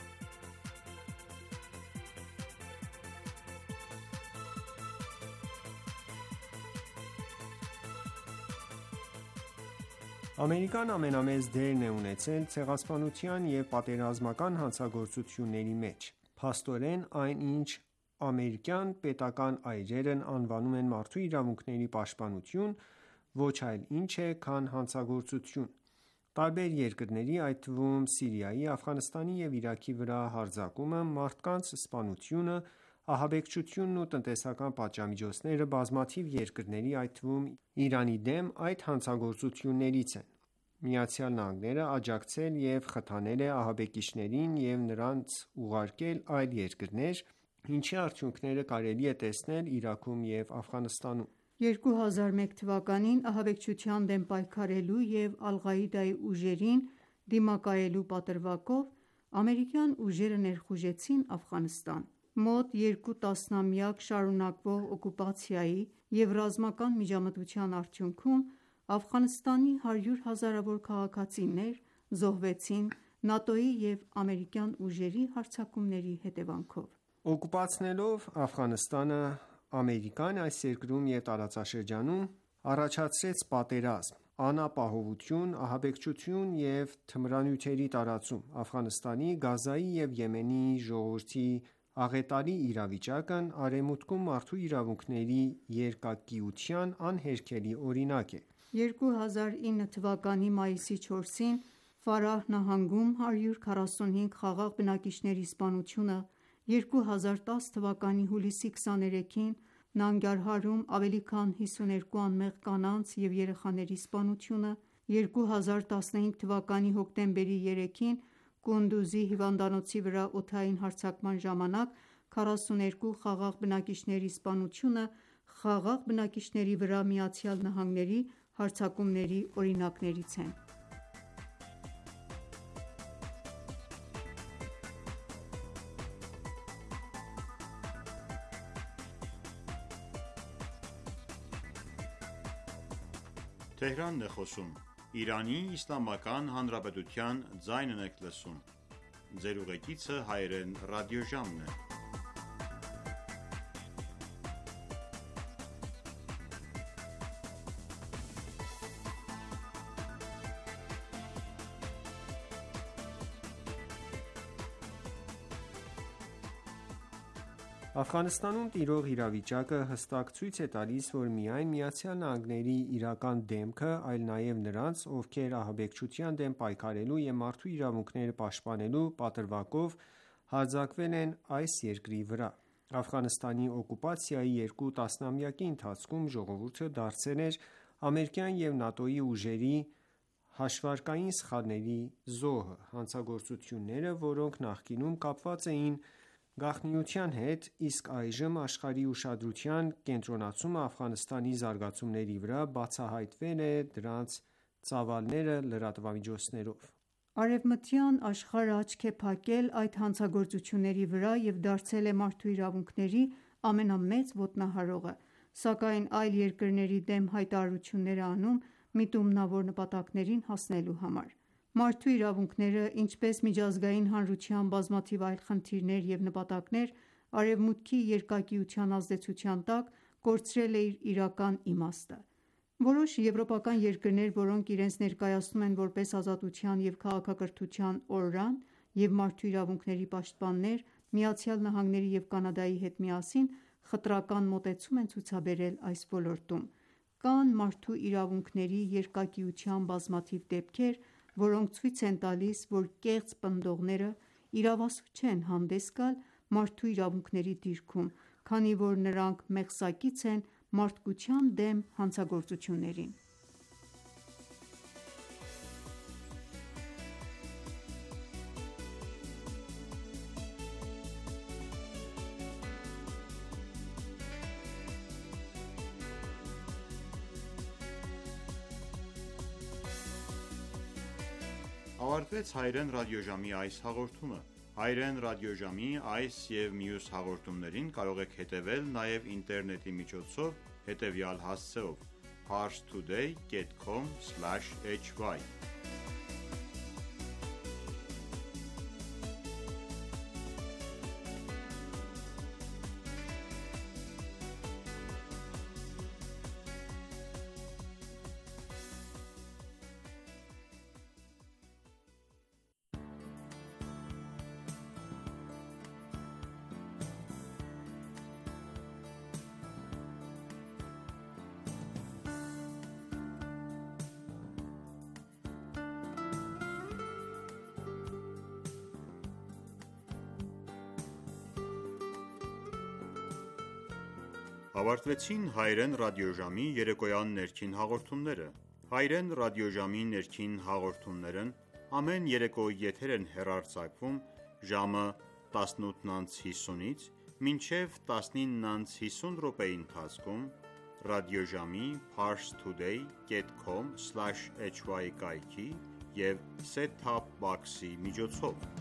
Ամերիկան ամենամեծ դերն է ունեցել ցեղասպանության և պատերազմական հանցագործությունների մեջ: Փաստորեն, այն ինչ ամերիկյան պետական այրերն անվանում են մարդու իրավունքների պաշտպանություն, ոչ այլ ինչ է, քան հանցագործություն: Տարբեր երկրների, այդ թվում Սիրիայի, Աֆղանստանի և Իրաքի վրա հարձակումը, մարդկանց սպանությունը, ահաբեկչությունն ու տնտեսական պատժամիջոցները բազմաթիվ երկրների, այդ թվում Իրանի դեմ այդ հանցագործություններից են: ԱՄՆ-ն աջակցել և խթանել է ահաբեկիչներին և նրանց ուղարկել այլ երկրներ, ինչի արդյունքները կարելի է տեսնել Իրաքում և Աֆղանստանում: երկու հազար մեկ թվականին ահաբեկչության դեմ պայքարելու և Ալ-Ղաիդայի ուժերին դիմակայելու պատրվակով ամերիկյան ուժերը ներխուժեցին Աֆղանստան: Մոտ երկու տասնամյակ շարունակվող օկուպացիայի և ռազմական միջամտության արդյունքում Աֆղանստանի հարյուր հազարավոր քաղաքացիներ զոհվեցին ՆԱՏՕ-ի և ամերիկյան ուժերի հարձակումների հետևանքով: Օկուպացնելով Աֆղանստանը, Ամերիկան այս երկրում և տարածաշրջանում առաջացրեց պատերազմ, անապահովություն, ահաբեկչություն և թմրանյութերի տարածում: Աֆղանստանի, Գազայի և Եմենի ժողովրդի աղետալի իրավիճակն Արևմուտքում մարդու իրավունքների երկակիության անհերքելի օրինակ է: երկու հազար ինը թվականի մայիսի չորսին Ֆարահ նահանգում հարյուր քառասունհինգ խաղաղ բնակիչների սպանությունը, երկու հազար տաս թվականի հուլիսի քսաներեքին Նանգարհարում ավելի քան հիսուներկու անմեղ կանանց և երեխաների սպանությունը, երկու հազար տասնհինգ թվականի հոկտեմբերի երեքին Կունդուզի հիվանդանոցի վրա օդային հարձակման ժամանակ քառասուներկու խաղաղ բնակիչների սպանությունը խաղաղ բնակիչների վրա ԱՄՆ-ի հարձակումների օրինակներից են: Աֆղանստանում տիրող իրավիճակը հստակ ցույց է տալիս, որ միայն ԱՄՆ-ի իրական դեմքը, այլ նաև նրանց, ովքեր ահաբեկչության դեմ պայքարելու և մարդու իրավունքները պաշտպանելու պատրվակով հարձակվել են այս երկրի վրա: Աֆղանստանի օկուպացիայի երկու տասնամյակի ընթացքում ժողովուրդը դարձել էր ամերիկյան և ՆԱՏՕ-ի ուժերի հաշվարկային սխալների զոհը: Հանցագործությունները, որոնք նախկինում կապված էին գաղտնիության հետ, իսկ այժմ աշխարհի ուշադրության կենտրոնացումը Աֆղանստանի զարգացումների վրա, բացահայտվել են դրանց ծավալները լրատվամիջոցներով: Արևմտյան աշխարհը աչք է փակել այդ հանցագործությունների վրա և դարձել է մարդու իրավունքների ամենամեծ ոտնահարողը, սակայն այլ երկրների դեմ հայտարարություններ է անում միտումնավոր նպատակներին հասնելու համար: Մարդու իրավունքները, ինչպես միջազգային հանրության բազմաթիվ այլ խնդիրներ և նպատակներ, Արևմուտքի երկակիության ազդեցության տակ կորցրել է իր իրական իմաստը: Որոշ եվրոպական երկրներ, որոնք իրենց ներկայացնում են որպես ազատության և քաղաքակրթության օրրան և մարդու իրավունքների պաշտպաններ, ԱՄՆ-ի և Կանադայի հետ միասին խտրական մոտեցում են ցուցաբերել այս ոլորտում: Կան մարդու իրավունքների երկակիության բազմաթիվ դեպքեր, որոնք ցույց են տալիս, որ կեղծ պնդողները իրավասու չեն հանդես գալ մարդու իրավունքների դիրքում, քանի որ նրանք մեղսակից են մարդկության դեմ հանցագործություններին։ Ավարտվեց հայերեն ռադիոժամի այս հաղորդումը։ Հայերեն ռադիոժամի այս և մյուս հաղորդումներին կարող եք հետևել նաև ինտերնետի միջոցով հետևյալ հասցեով՝ parstoday dot com slash h y Ավարտվեցին հայերեն ռադիոժամի երեկոյան ներքին հաղորդումները։ Հայերեն ռադիոժամի ներքին հաղորդումներն ամեն երեկո եթեր են հեռարձակվում ժամը տասնութ հիսունից մինչև տասնինը հիսուն րոպեի ընթացքում ռադիոժամի parstoday dot com slash h y կայքի և set-top box-ի միջոցով։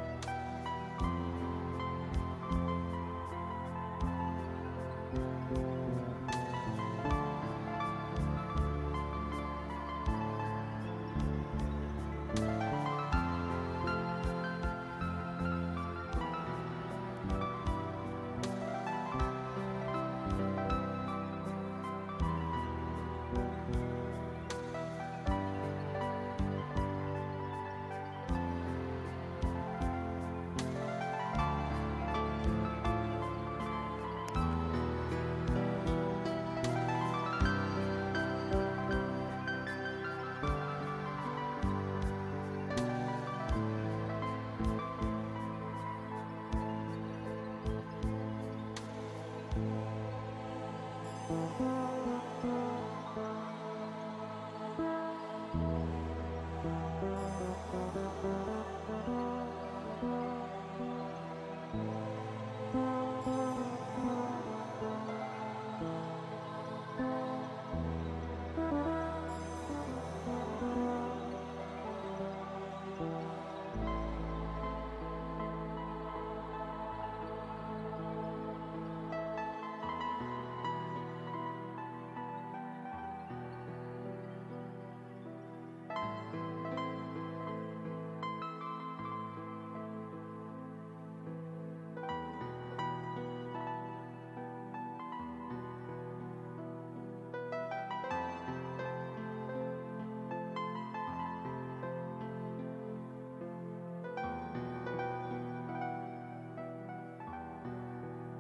Thank you.